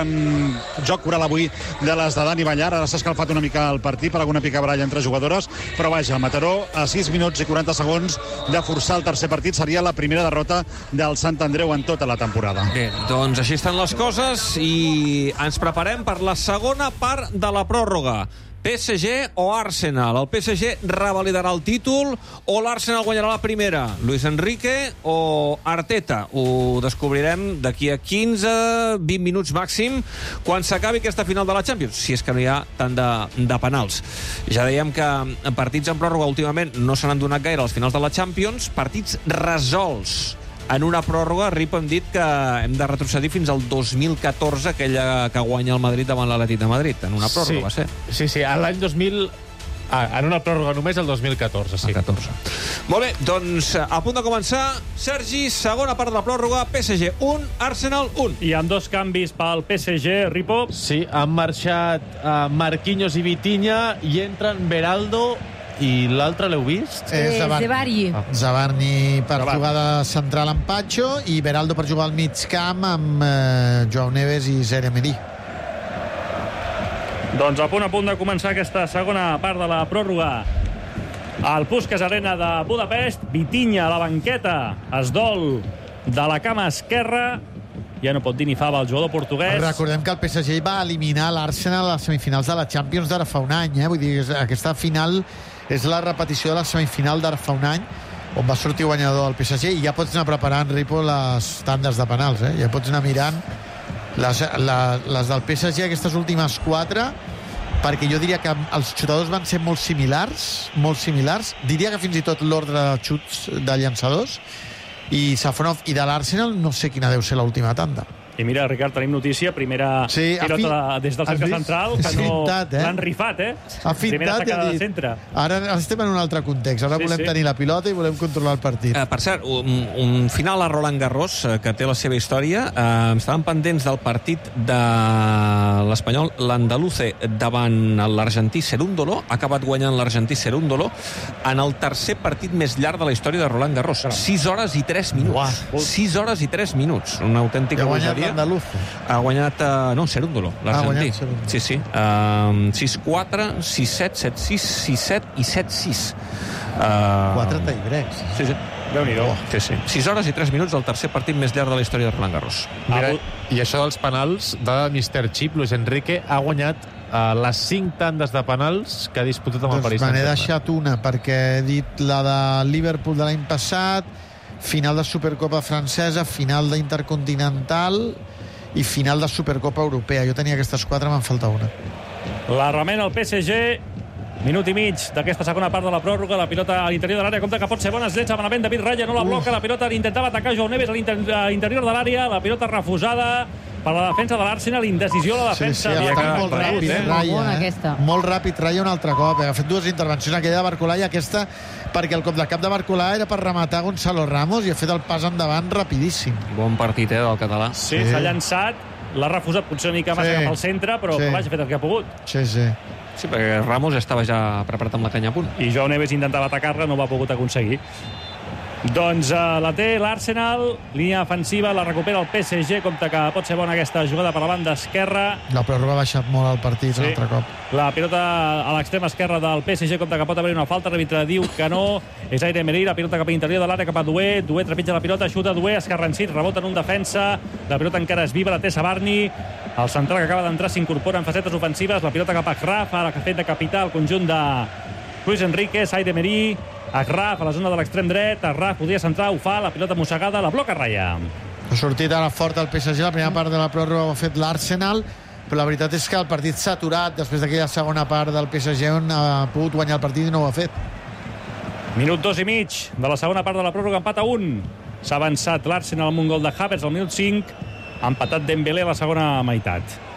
joc coral avui de les de Dani Ballar. Ara s'ha escalfat una mica el partit per alguna picabaralla entre jugadores, però vaja, el Mataró a sis minuts i quaranta segons de forçar el tercer partit seria la primera derrota del Sant Andreu en tota la temporada. Bé, doncs així estan les coses i ens preparem per la segona part de la pròrroga. P S G o Arsenal? El P S G revalidarà el títol o l'Arsenal guanyarà la primera? Luis Enrique o Arteta? Ho descobrirem d'aquí a quinze a vint minuts màxim quan s'acabi aquesta final de la Champions, si és que no hi ha tant de, de penals. Ja dèiem que partits en pròrroga últimament no se n'han donat gaire als finals de la Champions, partits resolts en una pròrroga. Ripo, hem dit que hem de retrocedir fins al dos mil catorze, aquella que guanya el Madrid davant l'Atlètic de Madrid. En una pròrroga, sí, va ser. Sí, sí, l'any dos mil... Ah, en una pròrroga només el dos mil catorze, sí. El catorze. Molt bé, doncs a punt de començar. Sergi, segona part de la pròrroga. P S G un, Arsenal un. I amb dos canvis pel P S G, Ripo. Sí, han marxat uh, Marquinhos i Vitinha i entren Beraldo i l'altre l'heu vist? Eh, Zabarni. Ah. Zabarni per Zabarni. Jugar de central amb Pacho i Beraldo per jugar al mig camp amb eh, Joao Neves i Zeremedi. Doncs a punt a punt de començar aquesta segona part de la pròrroga al Puskás Arena de Budapest. Vitinha a la banqueta es dol de la cama esquerra, ja no pot dir ni fava el jugador portuguès. Recordem que el P S G va eliminar l'Arsenal a les semifinals de la Champions d'ara fa un any, eh? Vull dir, aquesta final és la repetició de la semifinal d'ara fa un any, on va sortir guanyador el P S G, i ja pots anar preparant, Ripo, les tandes de penals, eh? Ja pots anar mirant les, la, les del P S G, aquestes últimes quatre, perquè jo diria que els xutadors van ser molt similars, molt similars, diria que fins i tot l'ordre de xuts de llançadors, i Safonov, i de l'Arsenal no sé quina deu ser l'última tanda. I mira, Ricard, tenim notícia, primera sí, pilota fi... de, des del cercle central, que no fintat, eh? l'han rifat, eh? Ha fintat, primera tacada dit, de centre. Ara estem en un altre context, ara sí, volem sí. tenir la pilota i volem controlar el partit. Eh, per cert, un, un final a Roland Garros eh, que té la seva història. Eh, estaven pendents del partit de l'Espanyol, l'Andaluce, davant l'argentí Cerúndolo. Ha acabat guanyant l'argentí Cerúndolo en el tercer partit més llarg de la història de Roland Garros. sis hores i tres minuts. sis hores i tres minuts. Una autèntica ja ha guanyat dia. l'Andaluzo. Ha guanyat, uh, no, zero un dolor, l'argentí. Ha guanyat Sí, sí. Uh, sis quatre, sis set, set sis, sis set i set sis. Uh, Quatre tiebreaks. Sí, sí. Déu-n'hi-do. Sí, sí. sis hores i tres minuts del tercer partit més llarg de la història de Roland Garros. Mira, i això dels penals, de mister Chip, Luis Enrique, ha guanyat uh, les cinc tandes de penals que ha disputat amb el Doncs Paris me n'he Saint-Germain. deixat una, perquè he dit la de Liverpool de l'any passat, final de Supercopa francesa, final d'Intercontinental i final de Supercopa europea. Jo tenia aquestes quatre, me'n falta una. La remena el P S G. Minut i mig d'aquesta segona part de la pròrroga. La pilota a l'interior de l'àrea, compte que pot ser bona. Es llença malament David Raya, no la bloca. La pilota intentava atacar Joao Neves a l'interior de l'àrea. La pilota refusada per la defensa de l'Arsenal. Indecisió la defensa. Sí, sí, ha Havia estat acabat molt per ràpid, ells, eh? Molt bona Raya, eh? aquesta. Molt ràpid, Raya un altre cop. Ha fet dues intervencions, aquella de Barcolà i aquesta, perquè el cop de cap de Barcolà era per rematar Gonzalo Ramos i ha fet el pas endavant rapidíssim. Bon partit, eh, del català. Sí, s'ha llançat, l'ha refusat potser una mica massa Sí. cap al centre, però Sí. que vaja, ha fet el que ha pogut. Sí, sí. Sí, perquè Ramos estava ja preparat amb la canya a punt. I Joao Neves intentava atacar-la, no ho ha pogut aconseguir. Doncs uh, la té l'Arsenal, línia defensiva, la recupera el P S G, compte que pot ser bona aquesta jugada per la banda esquerra. La pròrroga ha baixat molt el partit, sí. Un altre cop. La pilota a l'extrema esquerra del P S G, compte que pot haver una falta, l'àrbitre diu que no, és Zaire Emery, la pilota cap a l'interior de l'àrea, cap a Doué, Doué trepitja la pilota, xuta Doué, escarrancit, rebota en un defensa, la pilota encara és viva, la té Sabarni, el central que acaba d'entrar s'incorpora en facetes ofensives, la pilota cap a Graf, ara que ha fet de capità el conjunt de Luis Enrique, Zaire Emery, Agraf a la zona de l'extrem dret, Agraf podria centrar, ho fa, la pilota mossegada, la bloca Raya. Ha sortit ara fort el P S G, la primera part de la pròrroga ho ha fet l'Arsenal, però la veritat és que el partit s'ha aturat després d'aquella segona part del P S G on ha pogut guanyar el partit i no ho ha fet. Minut dos i mig de la segona part de la pròrroga, empat a un. S'ha avançat l'Arsenal amb un gol de Havertz al minut cinc, ha empatat Dembélé a la segona meitat.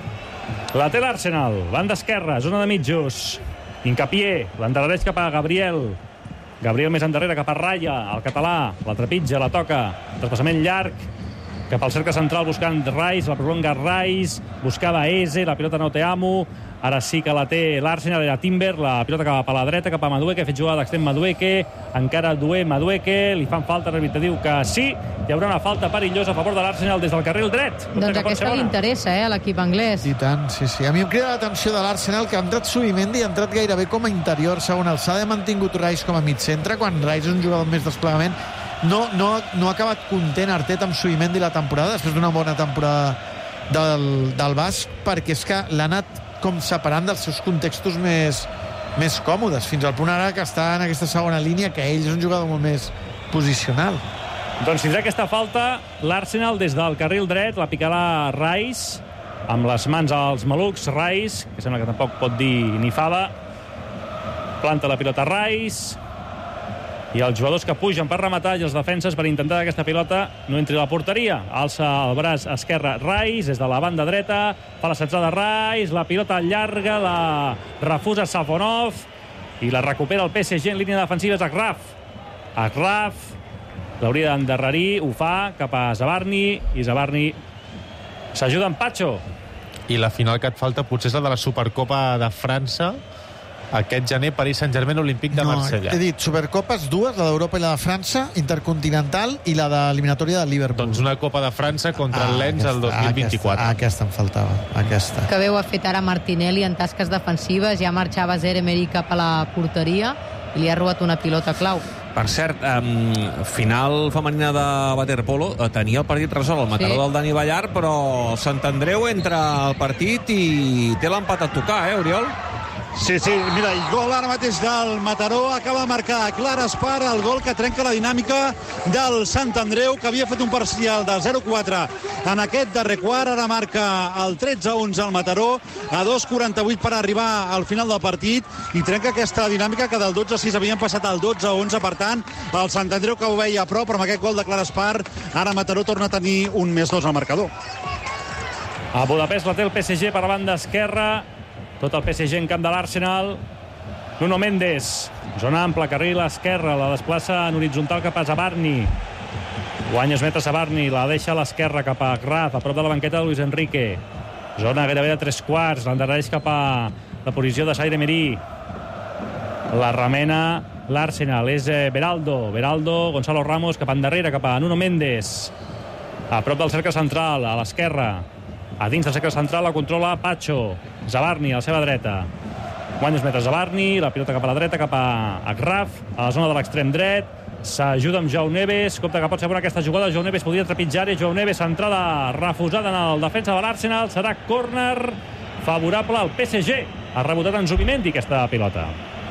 La té l'Arsenal, banda esquerra, zona de mitjos. Hincapié, l'endarrereix cap a Gabriel. Gabriel més endarrere cap a Raya, el català, la trepitja, la toca, traspassament llarg, cap al cercle central buscant Rice, la prolonga Rice, buscava Eze, la pilota no té amo, ara sí que la té l'Arsenal, era Timber, la pilota cap a la dreta, cap a Madueke, ha fet jugada d'extrem Madueke, encara Doué, Madueke, li fan falta, l'àrbitre diu que sí, hi haurà una falta perillosa a favor de l'Arsenal des del carril dret. Doncs aquesta li interessa, eh, a l'equip anglès. I tant, sí, sí. A mi em crida l'atenció de l'Arsenal que ha entrat Subimendi i ha entrat gairebé com a interior segona alçada, ha mantingut Rice com a mig centre, quan Rice és un jugador més desplegament. No, no, no ha acabat content Arteta amb Subimendi la temporada, després d'una bona temporada del, del Basc, perquè és que l'ha anat com separant dels seus contextos més, més còmodes, fins al punt ara que està en aquesta segona línia, que ell és un jugador molt més posicional. Doncs tindrà aquesta falta l'Arsenal des del carril dret, la picarà Rice, amb les mans als malucs, Rice, que sembla que tampoc pot dir ni fava, planta la pilota Rice, i els jugadors que pugen per rematar i els defenses per intentar que aquesta pilota no entri a la porteria. Alça el braç esquerre Rice, des de la banda dreta, fa la centrada Rice, la pilota llarga, la refusa Safonov, i la recupera el P S G en línia defensiva, és Agraf. Agraf l'hauria d'endarrerir, ho fa cap a Zabarni, i Zabarni s'ajuda amb Pacho. I la final que et falta potser és la de la Supercopa de França, aquest gener, Paris Saint-Germain, Olímpic de No, Marsella. he dit Supercopes, dues, la d'Europa i la de França, Intercontinental i la de eliminatòria de Liverpool. Doncs una Copa de França contra el Lens el dos mil vint-i-quatre. Aquesta, aquesta em faltava, aquesta. Que bé ho ha fet ara Martinelli en tasques defensives, ja marxava Zaire Emery cap a la porteria i li ha robat una pilota clau. Per cert, um, final femenina de waterpolo, eh, tenia el partit resolt el Mataró Sí. del Dani Ballar, però Sant Andreu entra al partit i té l'empat a tocar, eh, Oriol? Sí, sí, mira, i gol ara mateix del Mataró, acaba de marcar Clara Espar, el gol que trenca la dinàmica del Sant Andreu, que havia fet un parcial de zero quatre en aquest darrer quart, ara marca el tretze a onze al Mataró, a dos quaranta-vuit per arribar al final del partit, i trenca aquesta dinàmica que del dotze a sis havien passat al dotze a onze, per tant, el Sant Andreu que ho veia a prop, però amb aquest gol de Clara Espar, ara Mataró torna a tenir un més dos al marcador. A Budapest la té el P S G per la banda esquerra, tot el P S G en camp de l'Arsenal. Nuno Méndez, zona ampla, carril esquerra, la desplaça en horitzontal cap a Zabarni. Guanya es metre Zabarni, la deixa a l'esquerra cap a Graf, a prop de la banqueta de Luis Enrique. Zona gairebé de tres quarts, l'endarrereix cap a la posició de Zaire Emery. La remena l'Arsenal, és Beraldo. Beraldo, Gonzalo Ramos cap endarrere, cap a Nuno Méndez. a prop del cercle central, a l'esquerra. A dins del cercle central la controla Pacho. Zabarni, a la seva dreta. Guanya uns metres Zabarni, la pilota cap a la dreta, cap a Agraf, a la zona de l'extrem dret. S'ajuda amb Joao Neves. Compte que pot ser bona aquesta jugada. Joao Neves podria trepitjar-hi. Joao Neves, centrada refusada en el defensa de l'Arsenal. Serà córner favorable al P S G. Ha rebotat en Zubimendi aquesta pilota.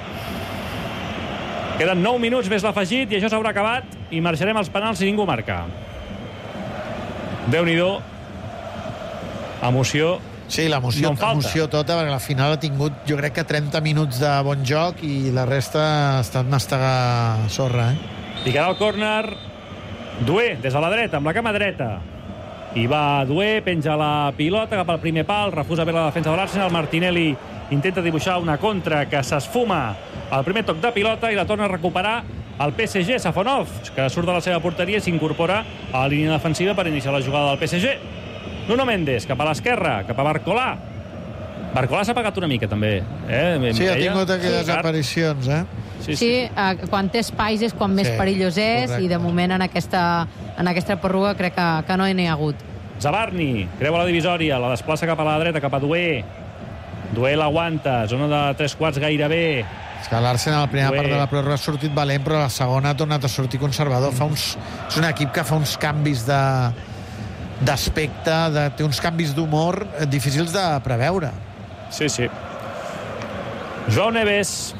Queden nou minuts més l'afegit i això s'haurà acabat i marxarem als penals si ningú marca. Déu-n'hi-do. Emoció. Sí, l'emoció no emoció tota, perquè la final ha tingut, jo crec que trenta minuts de bon joc i la resta ha estat mastegar sorra, eh? Picarà el córner. Doué, des de la dreta, amb la cama dreta. I va Doué, penja la pilota cap al primer pal, refusa bé la defensa de l'Arsenal. Martinelli intenta dibuixar una contra que s'esfuma al primer toc de pilota i la torna a recuperar el P S G. Safonov, que surt de la seva porteria i s'incorpora a la línia defensiva per iniciar la jugada del P S G. Nuno Méndez, cap a l'esquerra, cap a Barcolà. Barcolà s'ha pagat una mica, també. Eh? Sí, ha tingut aquelles aparicions, eh? Sí, sí. sí uh, quan té espais és quan més sí, perillós és, correcte. I de moment en aquesta, en aquesta pròrroga crec que, que no n'hi ha hagut. Zabarni, creua la divisòria, la desplaça cap a la dreta, cap a Doué. Doué l'aguanta, zona de tres quarts gairebé. És que l'Arsenal a la primera Doué. part de la pròrroga ha sortit valent, però a la segona ha tornat a sortir conservador. Fa uns, és un equip que fa uns canvis de d'aspecte, de, té uns canvis d'humor difícils de preveure. Sí, sí. Joao Neves.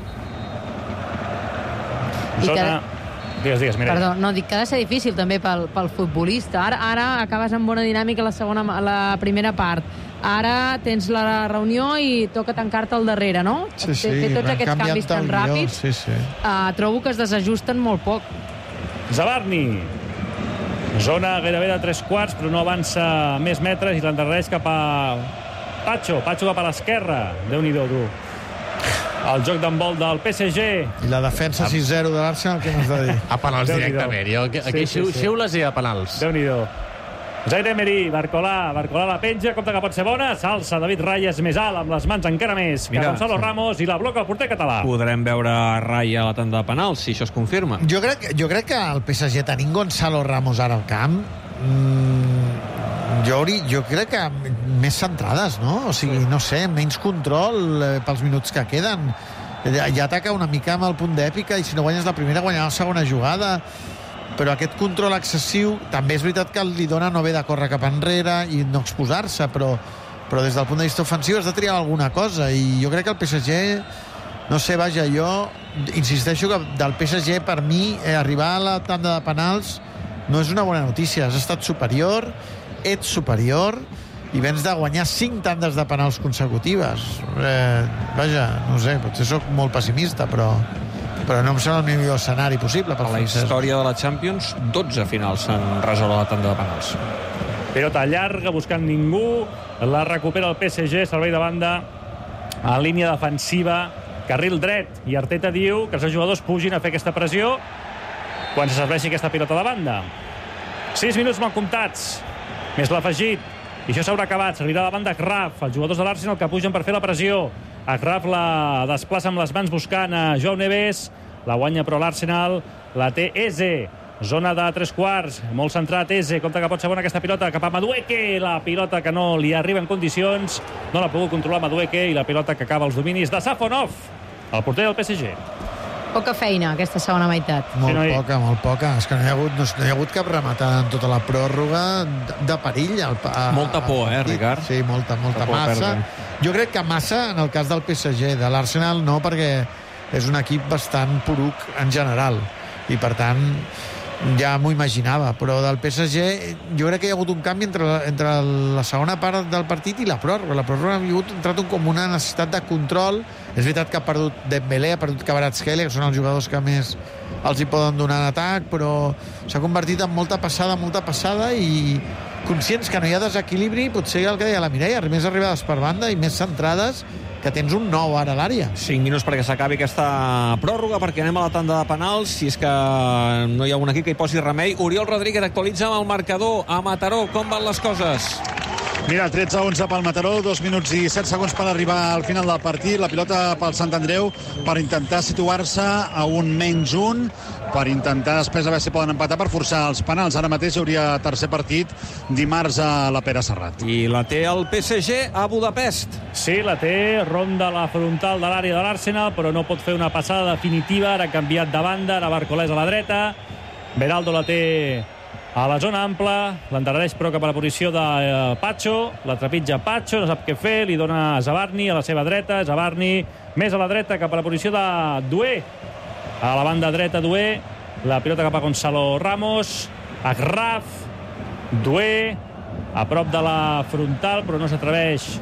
Zona... Cada... Digues, digues, Mireia. Perdó, no, dic que ha de ser difícil també pel, pel futbolista. Ara, ara acabes amb bona dinàmica a la, segona, a la primera part. Ara tens la reunió i toca tancar-te al darrere, no? Sí, sí. Fer tots aquests canvis tan ràpids. Sí, sí. Uh, trobo que es desajusten molt poc. Zabarni. Zona gairebé de tres quarts, però no avança més metres i l'endarrereix cap a Pacho. Pacho cap a l'esquerra. Déu-n'hi-do, tu. El joc d'envol del P S G. I la defensa sis zero de l'Arsenal, què m'has de dir? A penals directament. Jo, aquí sí, sí, sí. xiules i a penals. Déu-n'hi-do. Zaire Emery, Barcolà, Barcolà la penja, compte que pot ser bona, s'alça David Raya més alt, amb les mans encara més, que Gonzalo Ramos, i la bloca el porter català. Podrem veure Raya a la tanda de penals, si això es confirma. Jo crec, jo crec que el P S G, tenint Gonzalo Ramos ara al camp, mmm, jo, hauria, jo crec que més centrades, no? O sigui, no sé, menys control eh, pels minuts que queden. Ja, ja ataca una mica amb el punt d'èpica, i si no guanyes la primera, guanyar la segona jugada. Però aquest control excessiu, també és veritat que li dona no haver de córrer cap enrere i no exposar-se, però, però des del punt de vista ofensiu has de triar alguna cosa, i jo crec que el P S G, no sé, vaja, jo insisteixo que del P S G, per mi, eh, arribar a la tanda de penals no és una bona notícia. Has estat superior, ets superior, i vens de guanyar cinc tandes de penals consecutives. Eh, vaja, no sé, potser sóc molt pessimista, però... però no em sembla el millor escenari possible per a la francès. Història de la Champions, dotze finals s'han resolt a la tanda de penals. Pilota llarga, buscant ningú, la recupera el P S G, servei de banda a línia defensiva, carril dret, i Arteta diu que els seus jugadors pugin a fer aquesta pressió quan se serveixi aquesta pilota de banda. sis minuts mal comptats, més l'afegit, i això s'haurà acabat. Servirà de banda Agraf, els jugadors de l'Arsenal que pugen per fer la pressió. Agraf la desplaça amb les mans buscant a Joao Neves, la guanya però l'Arsenal, la té Eze, zona de tres quarts, molt centrat Eze, compte que pot ser bona aquesta pilota cap a Madueke, la pilota que no li arriba en condicions, no l'ha pogut controlar Madueke, i la pilota que acaba als dominis de Safonov, el porter del P S G. Poca feina aquesta segona meitat. Molt Sí, noi. poca, molt poca. És que no hi ha hagut, no, no hi ha hagut cap rematada en tota la pròrroga de, de perill. Al, a, Molta por, eh, partit. Ricard? Sí, molta, molta Molta por a massa. perdre. Jo crec que massa en el cas del P S G. De l'Arsenal no, perquè és un equip bastant poruc en general. I, per tant, ja m'ho imaginava. Però del P S G jo crec que hi ha hagut un canvi entre la, entre la segona part del partit i la pròrroga. La pròrroga ha hagut entrat com una necessitat de control. És veritat que ha perdut Dembélé, ha perdut Kvaratskhelia, que són els jugadors que més els hi poden donar en atac, però s'ha convertit en molta passada, molta passada, i conscients que no hi ha desequilibri, potser el que deia la Mireia, més arribades per banda i més centrades, que tens un nou ara a l'àrea. cinc minuts perquè s'acabi aquesta pròrroga, perquè anem a la tanda de penals, si és que no hi ha algun equip que hi posi remei. Oriol Rodríguez actualitza amb el marcador a Mataró. Com van les coses? Mira, tretze a onze pel Mataró, dos minuts i set segons per arribar al final del partit. La pilota pel Sant Andreu per intentar situar-se a un menys un, per intentar després a veure si poden empatar per forçar els penals. Ara mateix hi hauria tercer partit dimarts a la Pere Serrat. I la té el P S G a Budapest. Sí, la té, ronda la frontal de l'àrea de l'Arsenal, però no pot fer una passada definitiva. Ara ha canviat de banda, ara Barcolès a la dreta. Beraldo la té a la zona ampla, l'endarrereix però cap a la posició de Pacho, la trepitja Pacho, no sap què fer, li dona Zabarni a la seva dreta, Zabarni més a la dreta cap a la posició de Doué, a la banda dreta Doué, la pilota cap a Gonzalo Ramos, Agraf, Doué, a prop de la frontal, però no s'atreveix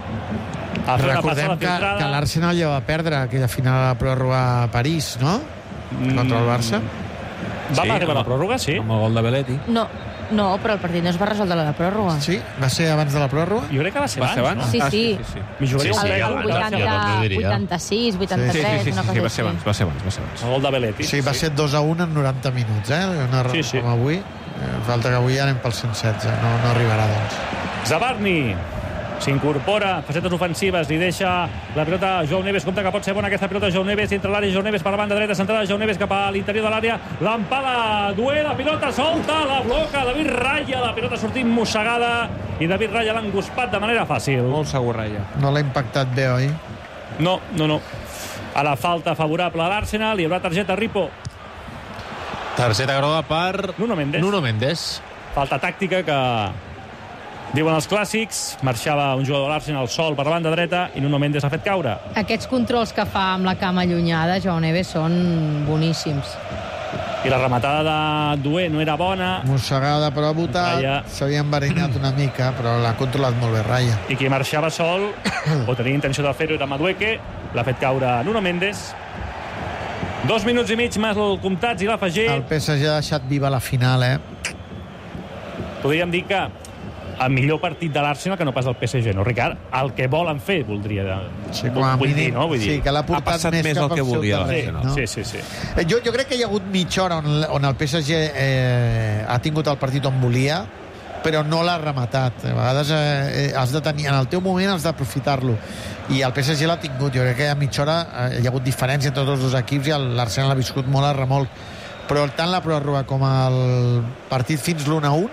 a fer una passada que, filtrada. que l'Arsenal ja va perdre aquella final a la pròrroga a París, no? Contra el Barça. Va sí, arribar la pròrroga, sí. Amb el gol de Belletti. No, no, però el partit no es va resoldre la pròrroga. Sí? Va ser abans de la pròrroga? Jo crec que va ser va abans. abans? Sí, Ah, sí. sí, sí, sí. Mi jugaria El, un el segle, vuitanta, vuitanta-sis, vuitanta-tres, Sí, sí, sí, una sí, cosa va ser així. abans, va ser abans, va ser abans. El gol de Belletti. Sí, va ser dos a un en noranta minuts, eh? Una, Sí, sí. Com avui. Eh, falta que avui anem pel cent setze. No, no arribarà, doncs. Zabarni s'incorpora, facetes ofensives, li deixa la pilota a Joao Neves, compta que pot ser bona aquesta pilota Joao Neves, entre l'àrea Joao Neves per la banda dreta, centrada Joao Neves cap a l'interior de l'àrea, l'empala Doué, la pilota solta, la bloca David Raya, la pilota sortint mossegada i David Raya l'ha enguspat de manera fàcil. Molt segur, Raya. No l'ha impactat bé, oi? No, no, no. A la falta favorable a l'Arsenal, hi haurà targeta Ripo. Targeta groga per Nuno Mendes. Nuno Mendes. Falta tàctica que diuen els clàssics, marxava un jugador de l'Arsenal sol per la banda dreta i Nuno Mendes ha fet caure. Aquests controls que fa amb la cama allunyada, Joao Neves, són boníssims. I la rematada de Doué no era bona. Mossegada, però ha votat. Raya. S'havia enverinat una mica, però l'ha controlat molt bé, Raya. I qui marxava sol, o tenia intenció de fer-ho, era Madueque. L'ha fet caure Nuno Mendes. Dos minuts i mig més el comptats i l'afegit. El P S G ha deixat viva la final, eh? Podríem dir que el millor partit de l'Arsenal que no pas el P S G, no, Ricard? El que volen fer, voldria... Sí, com a vull mínim, dir, no? Vull dir, sí, que l'ha portat més, més cap al seu terreny, no? Sí, sí, sí. Eh, Jo, jo crec que hi ha hagut mitja hora on, on el P S G eh, ha tingut el partit on volia, però no l'ha rematat. A vegades eh, has de tenir, en el teu moment has d'aprofitar-lo. I el P S G l'ha tingut. Jo crec que a mitja hora eh, hi ha hagut diferència entre tots els dos equips i l'Arsenal ha viscut molt a remolc. Però tant la pròrroga com el partit fins l'u a u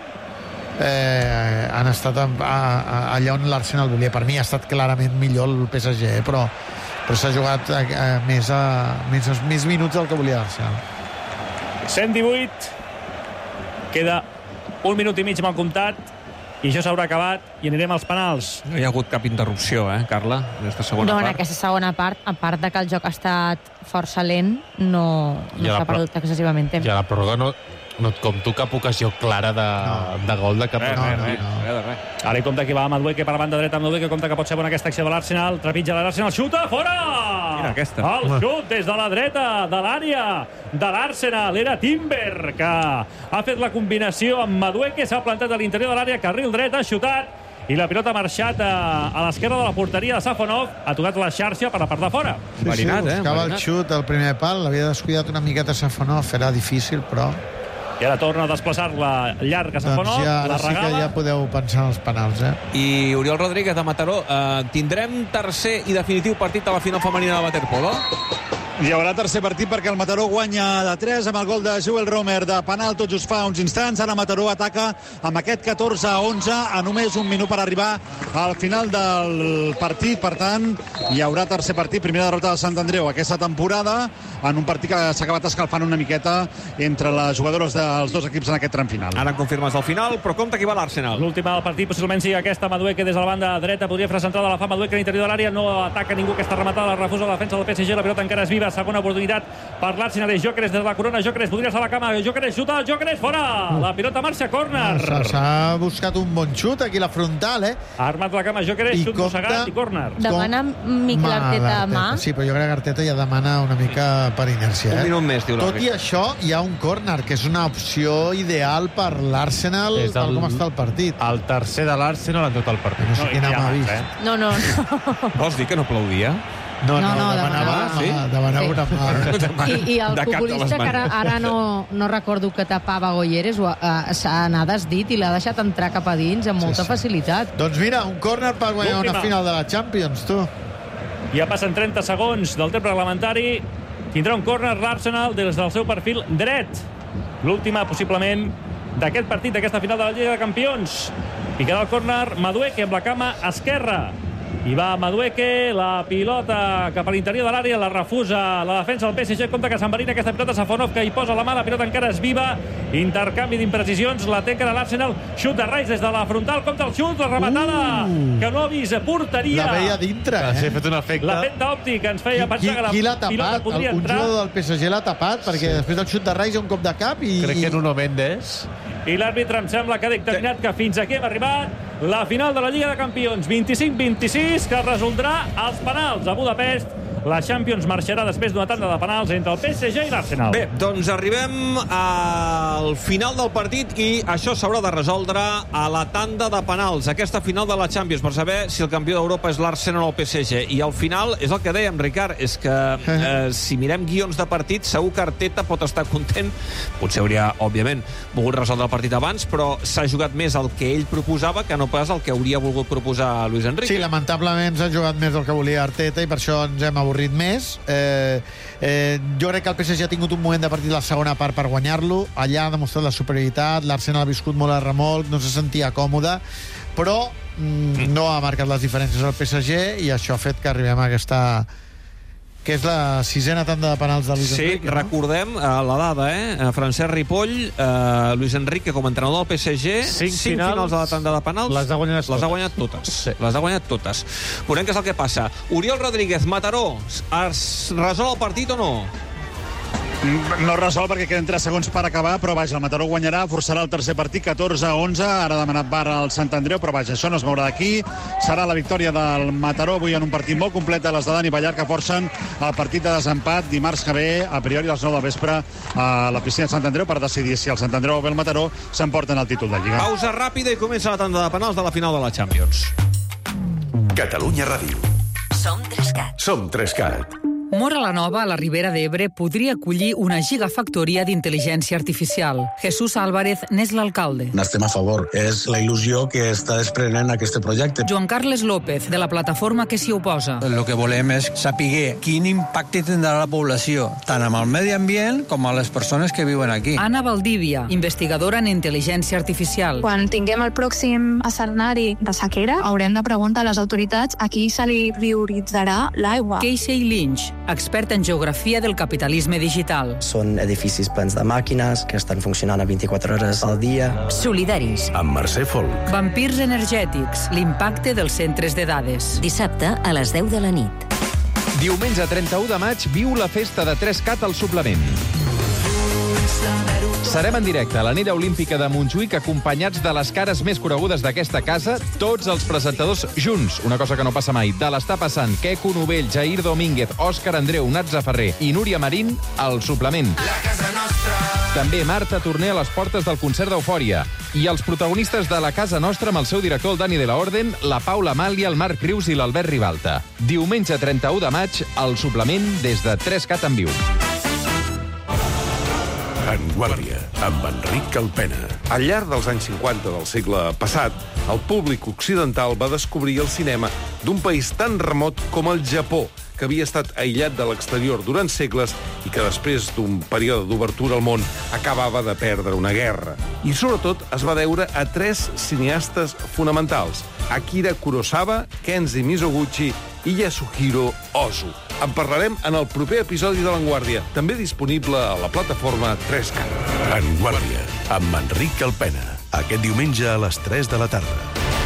eh, han estat a, a, a, allà on l'Arsenal volia. Per mi ha estat clarament millor el P S G, eh, però, però s'ha jugat a, a, més, a, més, més minuts del que volia l'Arsenal. cent divuit. Queda un minut i mig amb el comptat i això s'haurà acabat i anirem als penals. No hi ha hagut cap interrupció, eh, Carla, en aquesta segona No, en part. aquesta segona part, a part de que el joc ha estat força lent, no, no Ja la s'ha perdut excessivament temps. I a la pròrroga no, no et compto cap ocasió clara de, no. de gol de cap Res, no, res, no, res, no. Res de res. Ara hi compta que va a Madueque per la banda dreta, Madueque compta que pot ser bona aquesta acció de l'Arsenal, trepitja l'Arsenal, xuta, fora! Mira aquesta. El xut des de la dreta de l'àrea de l'Arsenal, era Timber que ha fet la combinació amb Madueque, s'ha plantat a l'interior de l'àrea, carril dret, ha xutat i la pilota ha marxat a, a l'esquerra de la porteria de Safonov, ha tocat la xarxa per la part de fora. Sí, Marinat, sí, buscava eh? el xut al primer pal, l'havia descuidat una miqueta Safonov, era difícil, però... I ara torna a desplaçar-la llarga Safonov, doncs ja, la ara sí que regala. ja podeu pensar en els penals, eh? I Oriol Rodríguez de Mataró, eh, tindrem tercer i definitiu partit a la final femenina de waterpolo? Hi haurà tercer partit perquè el Mataró guanya de tres amb el gol de Joel Romer de penal tot just fa uns instants. Ara Mataró ataca amb aquest catorze a onze a només un minut per arribar al final del partit. Per tant, hi haurà tercer partit, primera derrota de Sant Andreu aquesta temporada, en un partit que s'ha acabat escalfant una miqueta entre les jugadores dels dos equips en aquest tram final. Ara en confirmes el final, però compte que va l'Arsenal. L'última del partit possiblement sigui aquesta, Madueque des de la banda dreta, podria fer centrada, la fa Madueque a l'interior de l'àrea, no ataca ningú, aquesta rematada, la refusa la defensa del P S G, la pilota encara és viva, segona oportunitat per l'Arsenal, és Jóqueres des de la corona, Jóqueres podria estar a la cama, Jóqueres xuta, Jóqueres fora, la pilota marxa, córner. S'ha buscat un bon xut aquí la frontal, eh? Ha armat la cama Jóqueres, xut mossegat i córner. Demana Miquel Arteta mà. Sí, però jo crec que Arteta ja demana una mica per inèrcia, eh? Un minut més, diu Tot i això, hi ha un córner, que és una opció ideal per l'Arsenal, És tal el- com està el partit. El tercer de l'Arsenal en tot el partit. No sé No, quin ja home ha abans, vist. eh? No, no, no. Vols dir que no aplaudia? No, No, no, no, demanava, demanava, sí? sí. demanava una mà. I, i el De cap de les futbolista, que ara, maneres. ara no, no recordo que tapava Goyeres, ho ha- eh, s'ha anat desdit i l'ha deixat entrar cap a dins amb molta Sí, sí. facilitat. Doncs mira, un córner per guanyar L'última. una final de la Champions, tu. Ja passen trenta segons del temps reglamentari. Tindrà un córner l'Arsenal des del seu perfil dret. L'última, possiblement, d'aquest partit, d'aquesta final de la Lliga de Campions. Picarà el córner Madueke amb la cama esquerra. I va Madueke, la pilota cap a l'interior de l'àrea, la refusa la defensa del P S G, compte que s'enverina aquesta pilota, Safonov que hi posa la mà, la pilota encara és viva, intercanvi d'imprecisions, la té encara l'Arsenal, xut de Rice des de la frontal, compte el xut, la rematada, uh, que no ha vist porteria. La veia dintre, eh? Sí, ha fet un efecte. La venda òptic ens feia Qui, pensar que la qui l'ha pilota tapat? podria Un entrar. jugador del P S G l'ha tapat, perquè Sí. després del xut de Rice hi ha un cop de cap i... Crec que Nuno Mendes. I l'àrbitre em sembla que ha dictaminat que fins aquí hem arribat la final de la Lliga de Campions vint-i-cinc vint-i-sis, que es resoldrà als penals a Budapest. La Champions marxarà després d'una tanda de penals entre el P S G i l'Arsenal. Bé, doncs arribem al final del partit i això s'haurà de resoldre a la tanda de penals, aquesta final de la Champions, per saber si el campió d'Europa és l'Arsenal o el P S G. I al final, és el que dèiem, Ricard, és que eh, si mirem guions de partit, segur que Arteta pot estar content. Potser hauria, òbviament, volgut resoldre el partit abans, però s'ha jugat més el que ell proposava que no pas el que hauria volgut proposar Luis Enrique. Sí, lamentablement s'ha jugat més del que volia Arteta i per això ens hem avorrit més. Eh, eh, jo crec que el P S G ha tingut un moment de partit la segona part per guanyar-lo. Allà ha demostrat la superioritat, l'Arsenal ha viscut molt a remolc, no se sentia còmode, però mm, no ha marcat les diferències al P S G i això ha fet que arribem a aquesta... que és la sisena tanda de penals de Luis Sí, Enrique. No? recordem eh, la dada, eh? Francesc Ripoll, eh, Luis Enrique com a entrenador del P S G, Cinc cinc finals, finals de la tanda de penals, les ha guanyat les ha guanyat totes. Sí. Les ha guanyat totes. Veurem què és el que passa. Oriol Rodríguez, Mataró, es resol el partit o no? No resol perquè queden tres segons per acabar, però vaja, el Mataró guanyarà, forçarà el tercer partit, catorze a onze, ara ha demanat bar al Sant Andreu, però vaja, això no es mourà d'aquí. Serà la victòria del Mataró avui en un partit molt complet de les de Dani Ballar, que forcen el partit de desempat dimarts que ve, a priori a les nou del vespre, a la piscina de Sant Andreu, per decidir si el Sant Andreu o bé el Mataró s'emporten el títol de Lliga. Pausa ràpida i comença la tanda de penals de la final de la Champions. Catalunya Ràdio. Som Trescat. Som Trescat. Móra la Nova, a la Ribera d'Ebre, podria acollir una gigafactoria d'intel·ligència artificial. Jesús Álvarez n'és l'alcalde. N'estem a favor. És la il·lusió que està desprenent aquest projecte. Joan Carles López, de la plataforma que s'hi oposa. El que volem és saber quin impacte tindrà la població, tant amb el medi ambient com a les persones que viuen aquí. Anna Valdívia, investigadora en intel·ligència artificial. Quan tinguem el pròxim escenari de sequera, haurem de preguntar a les autoritats a qui se li prioritzarà l'aigua. Casey Lynch, expert en geografia del capitalisme digital. Són edificis plens de màquines que estan funcionant a vint-i-quatre hores al dia. Solidaris. Amb Mercè Folk. Vampirs energètics, l'impacte dels centres de dades. Dissabte a les deu de la nit. Diumenge trenta-u de maig viu la festa de Trescat al suplement. Serem en directe a l'anella olímpica de Montjuïc acompanyats de les cares més conegudes d'aquesta casa, tots els presentadors junts, una cosa que no passa mai. De l'Està passant, Queco Novell, Jair Domínguez, Òscar Andreu, Natza Ferrer i Núria Marín al suplement. També Marta Torner a les portes del concert d'Eufòria. I els protagonistes de la Casa Nostra amb el seu director, el Dani de la Orden, la Paula Amàlia, el Marc Rius i l'Albert Ribalta. Diumenge trenta-u de maig, al suplement des de Trescat en viu. En Guàrdia, amb Enric Calpena. Al llarg dels anys cinquanta del segle passat, el públic occidental va descobrir el cinema d'un país tan remot com el Japó, que havia estat aïllat de l'exterior durant segles i que després d'un període d'obertura al món acabava de perdre una guerra. I sobretot es va deure a tres cineastes fonamentals: Akira Kurosawa, Kenji Mizoguchi i Yasuhiro Ozu. En parlarem en el proper episodi de L'Enguàrdia, també disponible a la plataforma Trescat. En Guàrdia, amb Enric Calpena. Aquest diumenge a les tres de la tarda.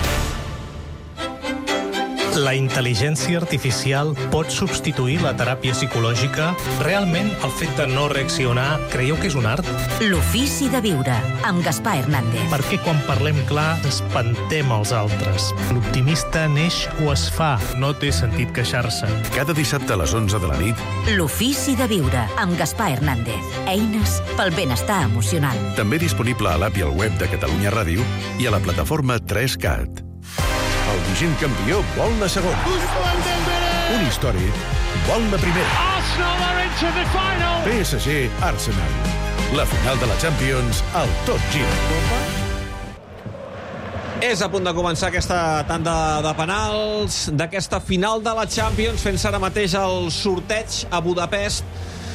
La intel·ligència artificial pot substituir la teràpia psicològica? Realment, el fet de no reaccionar, creieu que és un art? L'ofici de viure, amb Gaspar Hernández. Perquè quan parlem clar, espantem els altres. L'optimista neix o es fa, no té sentit queixar-se. Cada dissabte a les onze de la nit. L'ofici de viure, amb Gaspar Hernández. Eines pel benestar emocional. També disponible a l'app i al web de Catalunya Ràdio i a la plataforma Trescat. El vigent campió vol anar segon. Ousmane Dembélé! Un històric vol la primera. Arsenal are into the final. P S G Arsenal. La final de la Champions al Tot Gira. És a punt de començar aquesta tanda de penals d'aquesta final de la Champions, fent-se ara mateix el sorteig a Budapest.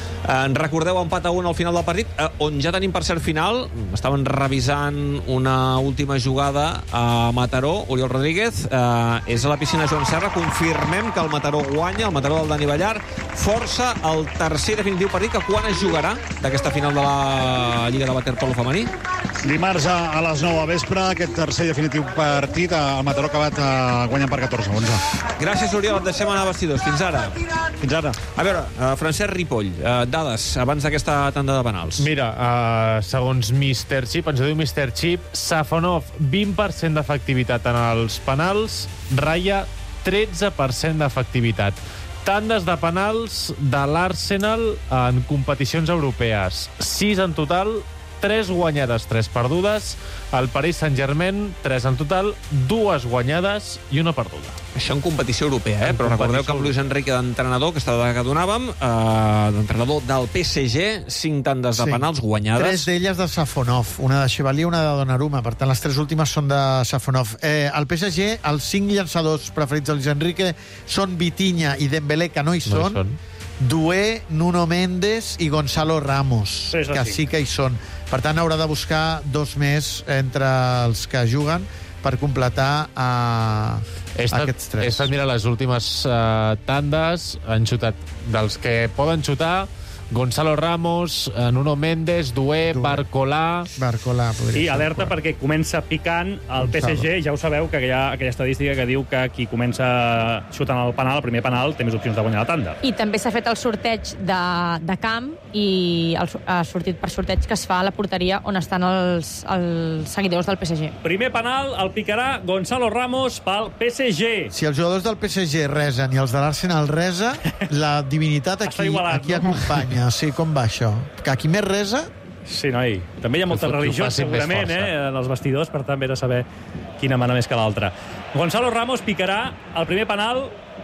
En recordeu, empat a un al final del partit, eh, on ja tenim per cert final. Estaven revisant una última jugada a Mataró. Oriol Rodríguez, eh, és a la piscina Joan Serra. Confirmem que el Mataró guanya, el Mataró del Dani Ballar, força el tercer definitiu partit, que quan es jugarà d'aquesta final de la Lliga de Waterpolo femení? Dimarts a, a les nou a vespre, aquest tercer i definitiu partit. El Mataró ha acabat uh, guanyant per catorze a onze. Gràcies, Oriol. Et deixem anar a vestidors. Fins ara. Fins ara. A veure, uh, Francesc Ripoll, uh, dades abans d'aquesta tanda de penals. Mira, uh, segons mister Chip, ens ho diu mister Chip, Safonov, vint per cent d'efectivitat en els penals, Raya, tretze per cent d'efectivitat. Tandes de penals de l'Arsenal en competicions europees. sis en total, tres guanyades, tres perdudes. El Paris Saint-Germain, tres en total, dues guanyades i una perduda. Això en competició europea, eh? Però recordeu que amb Luis Enrique d'entrenador, que estava que donàvem, eh, d'entrenador del P S G, cinc tandes de Sí. penals guanyades. Tres d'elles de Safonov, una de Chevalier i una de Donnarumma. Per tant, les tres últimes són de Safonov. Eh, el P S G, els cinc llançadors preferits de Luis Enrique són Vitinha i Dembélé, que no hi són. No hi són. Dué, Nuno Méndez i Gonzalo Ramos, Tres de que cinc. sí que hi són. Per tant, haurà de buscar dos més entre els que juguen per completar uh, He estat, aquests he tres. estat mirant les últimes uh, tandes, han xutat dels que poden xutar, Gonzalo Ramos, eh, Nuno Méndez, Dué, Barcolà... Barcolà, podria I ser. alerta perquè comença picant el P S G. Ja ho sabeu, que hi ha aquella estadística que diu que qui comença xutant el penal, el primer penal, té més opcions de guanyar la tanda. I també s'ha fet el sorteig de, de camp i el, ha sortit per sorteig que es fa a la porteria on estan els, els seguidors del P S G. Primer penal el picarà Gonzalo Ramos pel P S G. Si els jugadors del P S G resen i els de l'Arsenal resa, la divinitat aquí, igualat, aquí no? acompanya. Sí, com va això? Que qui més resa... Sí, noi. També hi ha molta Que ho religió, facin més segurament, força. eh, en els vestidors, per tant, ve de saber quina mana més que l'altra. Gonzalo Ramos picarà el primer penal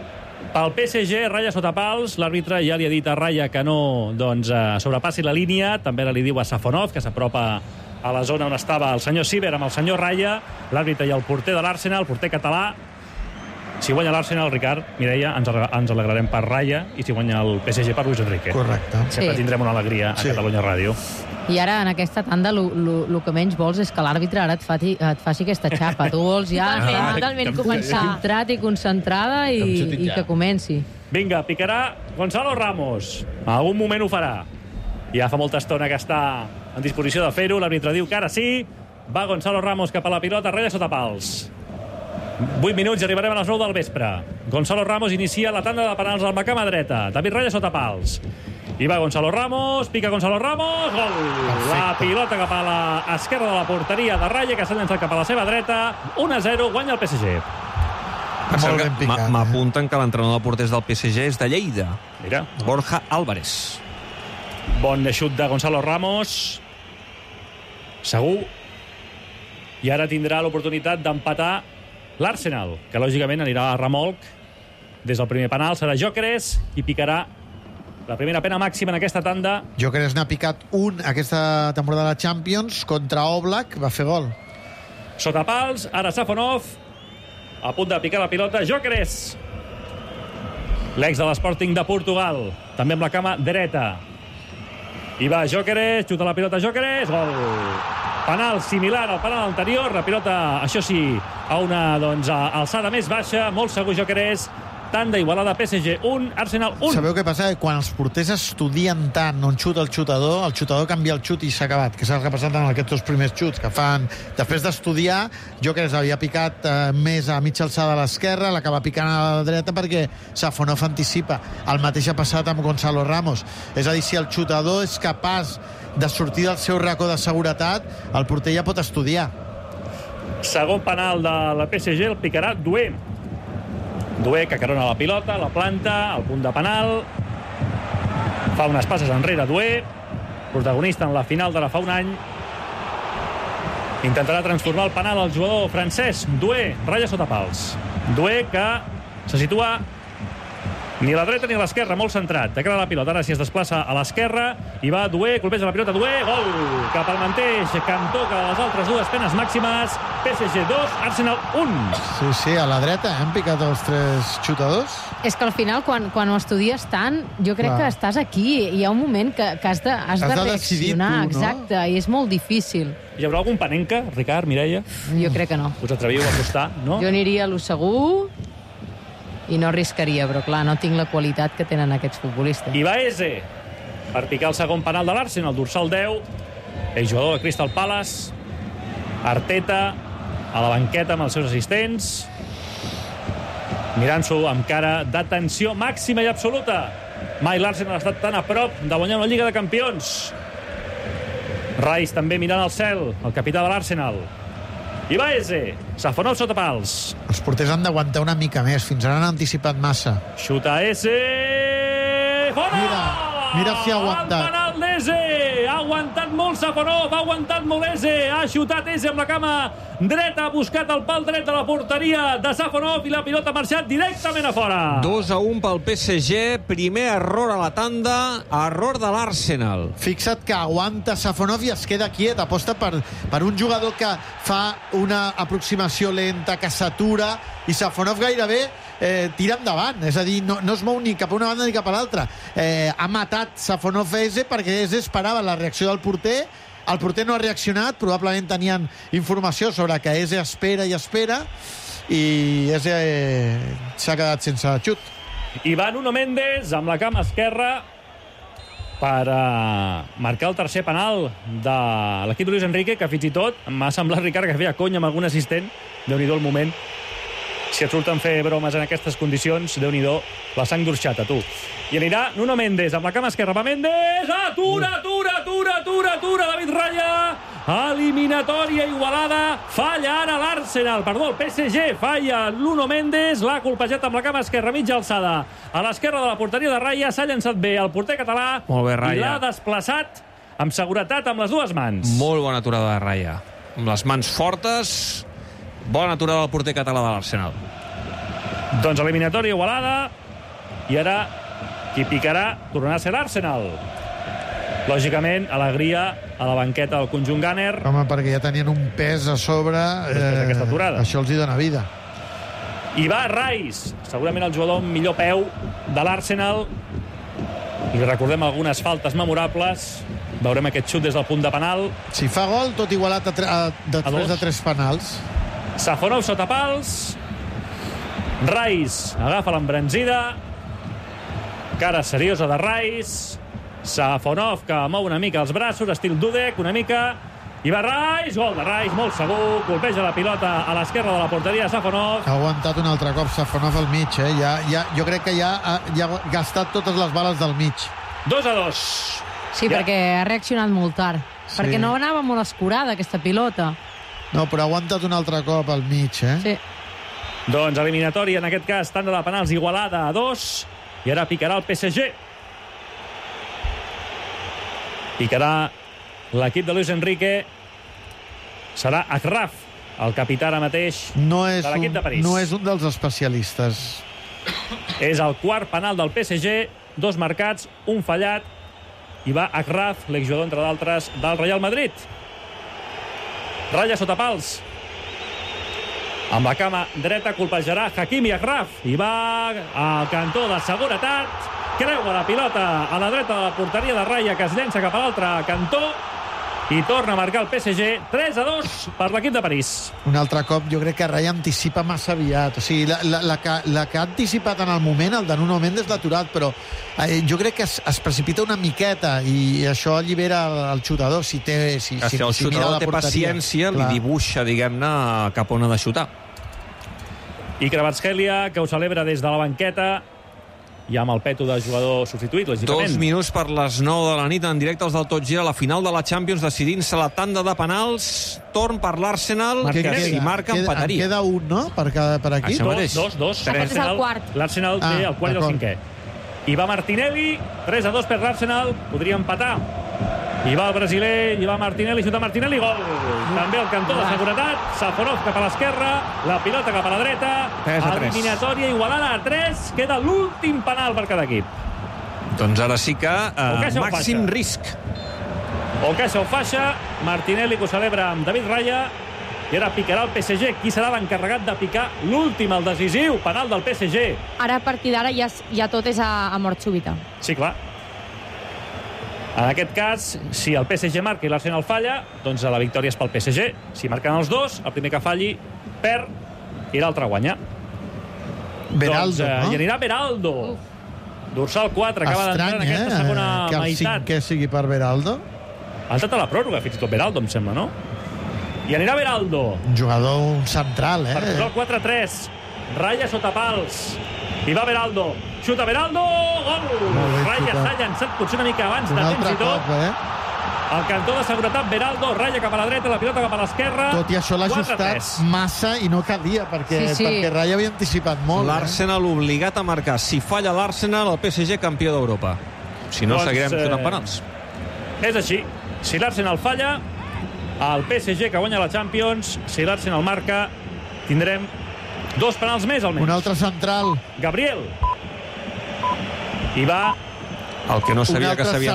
pel P S G, ratlla sota pals. L'àrbitre ja li ha dit a Raya que no doncs, eh, sobrepassi la línia. També ara li diu a Safonov, que s'apropa a la zona on estava el senyor Ciber amb el senyor Raya. L'àrbitre i el porter de l'Arsenal, el porter català. Si guanya l'Arsenal, Ricard, Mireia, ens, ens alegrarem per Raya, i si guanya el P S G per Luis Enrique. Correcte. Sempre Sí. tindrem una alegria a Sí. Catalunya Ràdio. I ara, en aquesta tanda, el que menys vols és que l'àrbitre ara et, fati, et faci aquesta xapa. Tu vols ja Totalment, estar totalment començar. concentrat i concentrada i, Que em xutin i ja. que comenci. Vinga, picarà Gonzalo Ramos. En algun moment ho farà. Ja fa molta estona que està en disposició de fer-ho. L'àrbitre diu que ara sí. Va Gonzalo Ramos cap a la pilota, ratlla sota pals. vuit minuts i arribarem a les nou del vespre. Gonzalo Ramos inicia la tanda de penals al macama dreta. David Raya sota pals. I va Gonzalo Ramos, pica Gonzalo Ramos, gol! Perfecte. La pilota cap a l'esquerra de la porteria de Raya, que s'ha llançat cap a la seva dreta. un a zero, guanya el P S G. Per cert Molt que ben picat, m'a- eh? m'apunten que l'entrenador de porters del P S G és de Lleida. Mira, Borja Álvarez. bon xut de Gonzalo Ramos. Segur. I ara tindrà l'oportunitat d'empatar l'Arsenal, que lògicament anirà a remolc des del primer penal. Serà Gyökeres i picarà la primera pena màxima en aquesta tanda. Gyökeres n'ha picat un aquesta temporada de la Champions contra Oblak, va fer gol. Sota pals, ara Safonov, a punt de picar la pilota, Gyökeres. L'ex de l'Sporting de Portugal, també amb la cama dreta. I va Gyökeres, xuta la pilota Gyökeres, gol. Penal similar al penal anterior, la pilota, això sí, a una doncs, a alçada més baixa, molt segur Gyökeres. Tanda igualada, P S G un, Arsenal un. Sabeu què passa? Que quan els porters estudien tant on xuta el xutador, el xutador canvia el xut i s'ha acabat, que és el que ha passat en aquests dos primers xuts, que fan... Després d'estudiar, Gyökeres havia picat eh, més a mitja alçada a l'esquerra, l'acaba picant a la dreta perquè Safonov anticipa. El mateix ha passat amb Gonzalo Ramos. És a dir, si el xutador és capaç de sortir del seu racó de seguretat, el porter ja pot estudiar. Segon penal de la P S G, el picarà Dué. Dué, que carona la pilota, la planta, al punt de penal. Fa unes passes enrere, Dué. Protagonista en la final de la fa un any. Intentarà transformar el penal al jugador francès. Dué, ratlla sota pals. Dué, que se situa Ni a la dreta ni a l'esquerra, molt centrat. De cara a la pilota, ara si es desplaça a l'esquerra i va Doué, colpeja la pilota, Doué, gol! Cap al mateix cantó que les altres dues penes màximes. P S G dos, Arsenal un. Sí, sí, a la dreta eh? han picat els tres xutadors. És que al final, quan, quan ho estudies tant, jo crec Clar. que estàs aquí. Hi ha un moment que, que has de, has Has de de decidir reaccionar. tu, no? Exacte, i és molt difícil. Hi haurà algun panenca, Ricard, Mireia? Jo crec que no. Us atreviu a apostar, no? Jo aniria a lo segur i no arriscaria, però clar, no tinc la qualitat que tenen aquests futbolistes. I va Eze per picar el segon penal de l'Arsenal, dorsal deu, el jugador de Crystal Palace, Arteta, a la banqueta amb els seus assistents, mirant-s'ho amb cara de tensió màxima i absoluta. Mai l'Arsenal ha estat tan a prop de guanyar una Lliga de Campions. Rice també mirant al cel, el capità de l'Arsenal. I va Eze, Safonov sota pals. Els porters han d'aguantar una mica més. Fins ara han anticipat massa. Xuta Eze... Fora! Mira, mira si ha aguantat. El penal d'Eze! Ha aguantat molt Safonov, ha aguantat molt Eze. Ha xutat Eze amb la cama dreta, ha buscat el pal dret de la porteria de Safonov i la pilota ha marxat directament a fora. dos a un pel P S G. Primer error a la tanda, error de l'Arsenal. Fixa't que aguanta Safonov i es queda quiet. Aposta per, per un jugador que fa una aproximació lenta, que s'atura, i Safonov gairebé eh, tira endavant. És a dir, no, no es mou ni cap a una banda ni cap a l'altra. Eh, ha matat Safonov Eze perquè Eze esperava la reacció del porter. El porter no ha reaccionat, probablement tenien informació sobre que Eze espera i espera, i Eze eh, s'ha quedat sense xut. I va Nuno Méndez amb la cama esquerra per uh, marcar el tercer penal de l'equip de Luis Enrique, que fins i tot m'ha semblat, Ricard, que feia conya amb algun assistent. Déu-n'hi-do el moment. Si et surten fer bromes en aquestes condicions, Déu-n'hi-do la sang d'orxata, tu. I anirà Nuno Méndez amb la cama esquerra. Va Méndez! Atura, atura, atura, atura, atura, David Raya! Eliminatòria igualada. Falla ara l'Arsenal. Perdó, el P S G falla Nuno Méndez. L'ha colpejat amb la cama esquerra, mitja alçada. A l'esquerra de la porteria de Raya s'ha llançat bé el porter català. Molt bé, Raya. I l'ha desplaçat amb seguretat amb les dues mans. Molt bona aturada de Raya. Amb les mans fortes. Bona aturada del porter català de l'Arsenal. Doncs eliminatòria igualada. I ara qui picarà tornarà a ser l'Arsenal. Lògicament, alegria a la banqueta del conjunt Gunner. Home, perquè ja tenien un pes a sobre. Després d'aquesta aturada. Això els hi dona vida. I va Rice, segurament el jugador amb millor peu de l'Arsenal. I recordem algunes faltes memorables. Veurem aquest xut des del punt de penal. Si fa gol, tot igualat a tre a, després a de tres penals. Safonov sota pals. Rice agafa l'embranzida. Cara seriosa de Rice. Safonov, que mou una mica els braços, estil Dudek, una mica. I va Rice, gol de Rice, molt segur. Colpeja la pilota a l'esquerra de la porteria de Safonov. Ha aguantat un altre cop Safonov al mig, eh? Ja, ja, jo crec que ja ha, ja ha gastat totes les bales del mig. dos a dos. Sí, ja. Perquè ha reaccionat molt tard. Sí. Perquè no anava molt escurada, aquesta pilota. No, però ha aguantat un altre cop al mig, eh? Sí. Doncs eliminatòria, en aquest cas, tanda de penals igualada a dos. I ara picarà el P S G. Picarà l'equip de Luis Enrique. Serà Achraf, el capità ara mateix no és de l'equip de París. Un, no és un dels especialistes. És el quart penal del P S G. Dos marcats, un fallat. I va Achraf, l'exjugador, entre d'altres, del Real Madrid. Ratlla sota pals. Amb la cama dreta colpejarà Hakimi Achraf. I va al cantó de seguretat. Creua la pilota a la dreta de la porteria de Raya, que es llença cap a l'altre cantó. I torna a marcar el P S G. tres a dos per l'equip de París. Un altre cop, jo crec que Raya anticipa massa aviat. O sigui, la, la, la, que, la que ha anticipat en el moment, el de Nuno Méndez, l'ha aturat, però eh, jo crec que es, es precipita una miqueta i això allibera el, el xutador. Si, té, si, si, si el si xutador té paciència, clar, li dibuixa, diguem-ne, cap on ha de xutar. I Kvaratskhelia, que ho celebra des de la banqueta, i amb el peto de jugador substituït, lògicament. Dos minuts per les nou de la nit, en directe als del Tot Gira, la final de la Champions, decidint-se la tanda de penals. Torn per l'Arsenal, que si marca queda, empataria. En queda un, no?, per, cada, per aquí. Això mateix. Dos, dos, dos. Aquest és el quart. L'Arsenal té Ah, el quart i el d'acord. cinquè. I va Martinelli, tres a dos per l'Arsenal, podria empatar. Hi va el brasiler, hi va Martinelli, xuta Martinelli, gol. També el cantó de seguretat, Safonov cap a l'esquerra, la pilota cap a la dreta, eliminatòria igualada a tres, queda l'últim penal per cada equip. Doncs ara sí que eh, màxim risc. Ocasa o faixa, Martinelli que ho celebra amb David Raya, i ara picarà el P S G. Qui serà l'encarregat de picar l'últim, el decisiu, penal del P S G? Ara, a partir d'ara, ja, ja tot és a, a mort súbita. Sí, clar. En aquest cas, si el P S G marca i l'Arsenal falla, doncs la victòria és pel P S G. Si marquen els dos, el primer que falli perd i l'altre guanya. Beraldo, doncs, eh, no? Hi anirà Beraldo. Dorsal quatre, acaba d'entrar en aquesta eh? segona que el meitat. cinquè sigui per Beraldo. Ha entrat a la pròrroga, fins i tot Beraldo, em sembla, no? I anirà Beraldo. Un jugador un central, eh? Per posar el quatre a tres. Raya sota pals. I va Beraldo. Xuta Beraldo. Gol! Raya s'ha llançat potser una mica abans de temps i tot. Cop, eh? El cantó de seguretat Beraldo. Raya cap a la dreta, la pilota cap a l'esquerra. Tot i això l'ha ajustat massa i no calia, perquè, Sí, sí. perquè Raya havia anticipat molt. L'Arsenal obligat a marcar. Si falla l'Arsenal, el P S G campió d'Europa. Si no, Doncs, seguirem eh, donant penals. És així. Si l'Arsenal falla, el P S G que guanya la Champions. Si l'Arsenal marca, tindrem dos penals més, almenys. Un altre central. Gabriel. I va... El que no sabia que s'havia